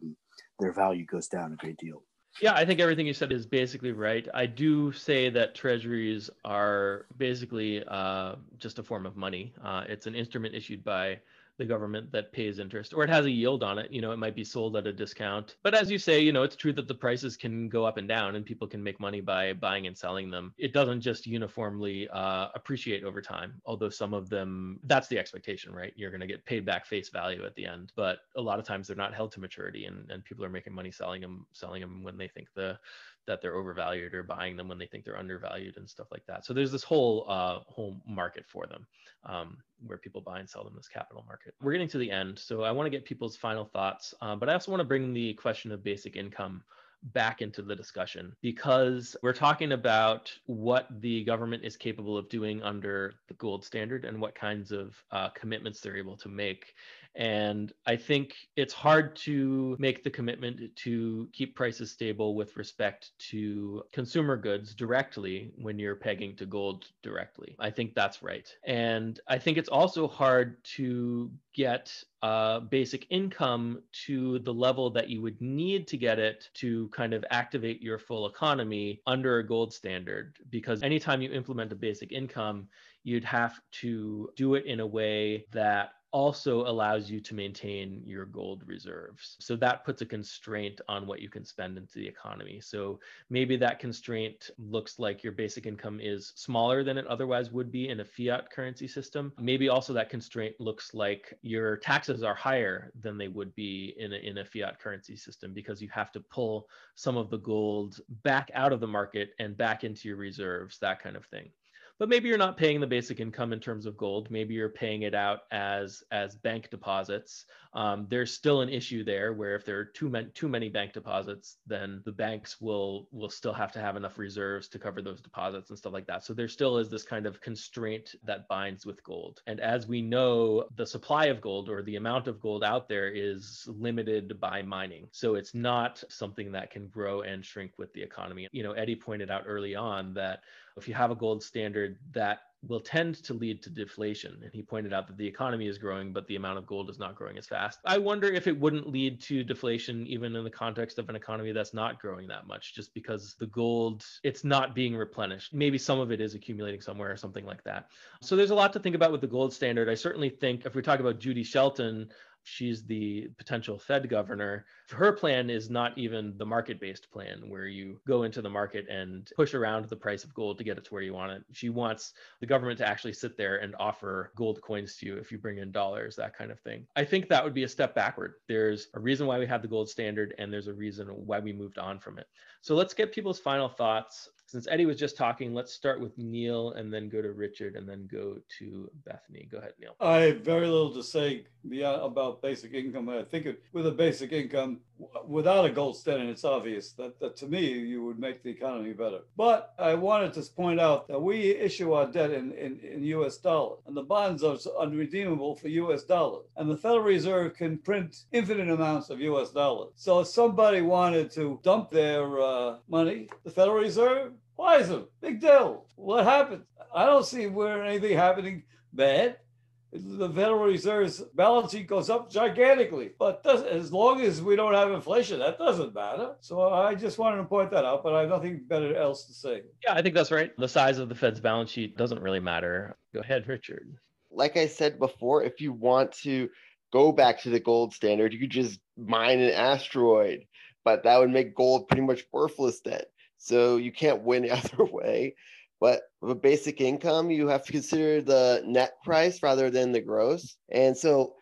their value goes down a great deal. Yeah, I think everything you said is basically right. I do say that treasuries are basically just a form of money. It's an instrument issued by the government that pays interest, or it has a yield on it. It might be sold at a discount. But as you say, it's true that the prices can go up and down and people can make money by buying and selling them. It doesn't just uniformly appreciate over time, although some of them, that's the expectation, right? You're going to get paid back face value at the end. But a lot of times they're not held to maturity, and people are making money selling them when they think that they're overvalued, or buying them when they think they're undervalued and stuff like that. So there's this whole market for them, where people buy and sell them, this capital market. We're getting to the end, so I want to get people's final thoughts, but I also want to bring the question of basic income back into the discussion, because we're talking about what the government is capable of doing under the gold standard and what kinds of commitments they're able to make. And I think it's hard to make the commitment to keep prices stable with respect to consumer goods directly when you're pegging to gold directly. I think that's right. And I think it's also hard to get basic income to the level that you would need to get it to kind of activate your full economy under a gold standard, because anytime you implement a basic income, you'd have to do it in a way that also allows you to maintain your gold reserves. So that puts a constraint on what you can spend into the economy. So maybe that constraint looks like your basic income is smaller than it otherwise would be in a fiat currency system. Maybe also that constraint looks like your taxes are higher than they would be in a fiat currency system, because you have to pull some of the gold back out of the market and back into your reserves, that kind of thing. But maybe you're not paying the basic income in terms of gold. Maybe you're paying it out as bank deposits. There's still an issue there, where if there are too many bank deposits, then the banks will still have to have enough reserves to cover those deposits and stuff like that. So there still is this kind of constraint that binds with gold. And as we know, the supply of gold, or the amount of gold out there, is limited by mining. So it's not something that can grow and shrink with the economy. Eddie pointed out early on that if you have a gold standard, that will tend to lead to deflation. And he pointed out that the economy is growing, but the amount of gold is not growing as fast. I wonder if it wouldn't lead to deflation even in the context of an economy that's not growing that much, just because the gold, it's not being replenished. Maybe some of it is accumulating somewhere or something like that. So there's a lot to think about with the gold standard. I certainly think if we talk about Judy Shelton, she's the potential Fed governor. Her plan is not even the market-based plan, where you go into the market and push around the price of gold to get it to where you want it. She wants the government to actually sit there and offer gold coins to you if you bring in dollars, that kind of thing. I think that would be a step backward. There's a reason why we have the gold standard, and there's a reason why we moved on from it. So let's get people's final thoughts. Since Eddie was just talking, let's start with Neil, and then go to Richard, and then go to Bethany. Go ahead, Neil. I have very little to say about basic income. I think with a basic income, without a gold standard, it's obvious that to me, you would make the economy better. But I wanted to point out that we issue our debt in US dollars, and the bonds are unredeemable for US dollars. And the Federal Reserve can print infinite amounts of US dollars. So if somebody wanted to dump their money, the Federal Reserve buys them. Big deal. What happened? I don't see where anything happening bad. The Federal Reserve's balance sheet goes up gigantically, but as long as we don't have inflation, that doesn't matter. So I just wanted to point that out, but I have nothing better else to say. Yeah, I think that's right. The size of the Fed's balance sheet doesn't really matter. Go ahead, Richard. Like I said before, if you want to go back to the gold standard, you could just mine an asteroid, but that would make gold pretty much worthless then. So you can't win either way. But with basic income, you have to consider the net price rather than the gross. And so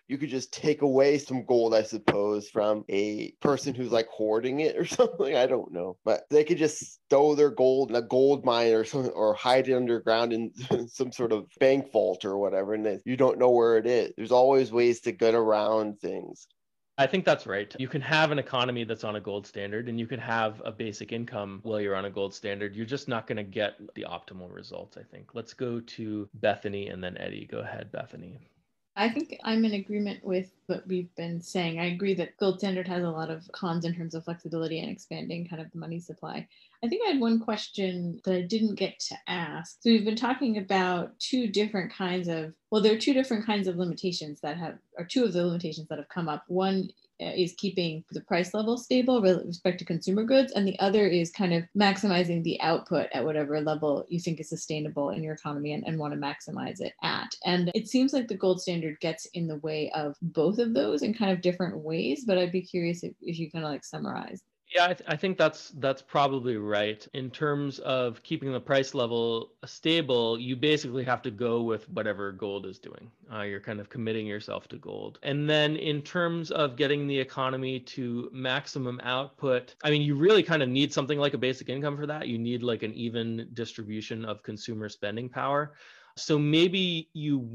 you could just take away some gold, I suppose, from a person who's like hoarding it or something. I don't know, but they could just stow their gold in a gold mine or something, or hide it underground in some sort of bank vault or whatever, and then you don't know where it is. There's always ways to get around things. I think that's right. You can have an economy that's on a gold standard and you can have a basic income while you're on a gold standard. You're just not going to get the optimal results, I think. Let's go to Bethany and then Eddie. Go ahead, Bethany. I think I'm in agreement with what we've been saying. I agree that gold standard has a lot of cons in terms of flexibility and expanding kind of the money supply. I think I had one question that I didn't get to ask. So we've been talking about two different kinds of, well, there are two different kinds of limitations that have, or two of the limitations that have come up. One is keeping the price level stable with respect to consumer goods, and the other is kind of maximizing the output at whatever level you think is sustainable in your economy and want to maximize it at. And it seems like the gold standard gets in the way of both of those in kind of different ways, but I'd be curious if you kind of like summarize. Yeah, I think that's probably right. In terms of keeping the price level stable, you basically have to go with whatever gold is doing. You're kind of committing yourself to gold. And then in terms of getting the economy to maximum output, I mean, you really kind of need something like a basic income for that. You need like an even distribution of consumer spending power. So maybe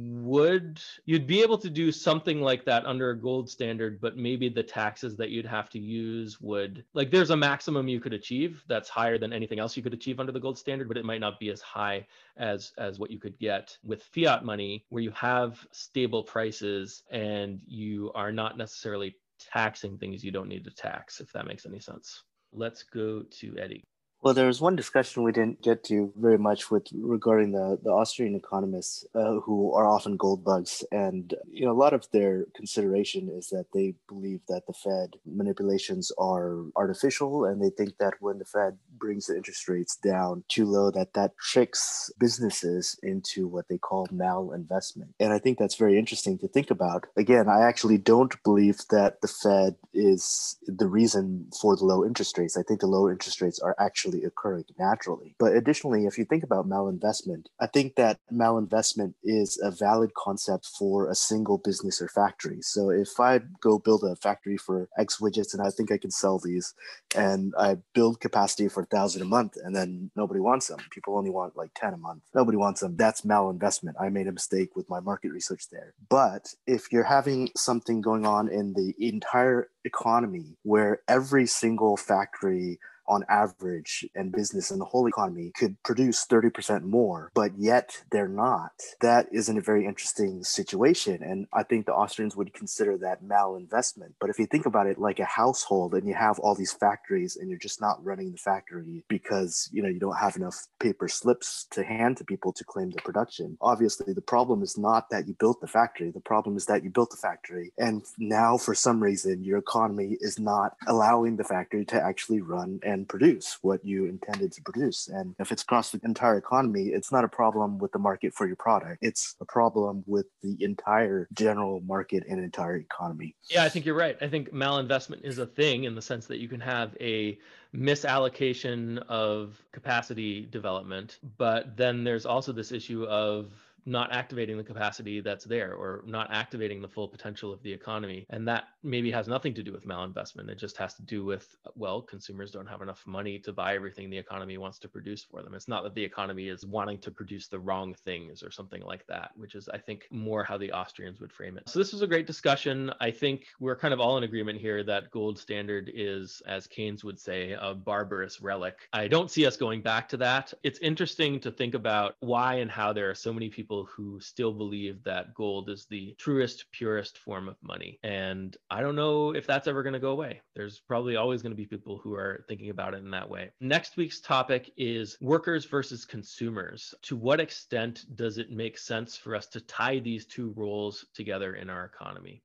you'd be able to do something like that under a gold standard, but maybe the taxes that you'd have to use would, like, there's a maximum you could achieve that's higher than anything else you could achieve under the gold standard, but it might not be as high as what you could get with fiat money, where you have stable prices and you are not necessarily taxing things you don't need to tax, if that makes any sense. Let's go to Eddie. Well, there was one discussion we didn't get to very much with regarding the Austrian economists who are often gold bugs. And, a lot of their consideration is that they believe that the Fed manipulations are artificial. And they think that when the Fed brings the interest rates down too low, that tricks businesses into what they call malinvestment. And I think that's very interesting to think about. Again, I actually don't believe that the Fed is the reason for the low interest rates. I think the low interest rates are actually occurring naturally. But additionally, if you think about malinvestment, I think that malinvestment is a valid concept for a single business or factory. So if I go build a factory for X widgets and I think I can sell these, and I build capacity for 1,000 a month, and then nobody wants them, people only want like 10 a month, nobody wants them, that's malinvestment. I made a mistake with my market research there. But if you're having something going on in the entire economy where every single factory on average and business and the whole economy could produce 30% more, but yet they're not. That isn't a very interesting situation. And I think the Austrians would consider that malinvestment. But if you think about it like a household and you have all these factories and you're just not running the factory because, you don't have enough paper slips to hand to people to claim the production. Obviously, the problem is not that you built the factory. The problem is that you built the factory. And now for some reason, your economy is not allowing the factory to actually run and produce what you intended to produce. And if it's across the entire economy, it's not a problem with the market for your product. It's a problem with the entire general market and entire economy. Yeah, I think you're right. I think malinvestment is a thing in the sense that you can have a misallocation of capacity development, but then there's also this issue of not activating the capacity that's there or not activating the full potential of the economy. And that maybe has nothing to do with malinvestment. It just has to do with, well, consumers don't have enough money to buy everything the economy wants to produce for them. It's not that the economy is wanting to produce the wrong things or something like that, which is, I think, more how the Austrians would frame it. So this was a great discussion. I think we're kind of all in agreement here that gold standard is, as Keynes would say, a barbarous relic. I don't see us going back to that. It's interesting to think about why and how there are so many people who still believe that gold is the truest, purest form of money. And I don't know if that's ever going to go away. There's probably always going to be people who are thinking about it in that way. Next week's topic is workers versus consumers. To what extent does it make sense for us to tie these two roles together in our economy?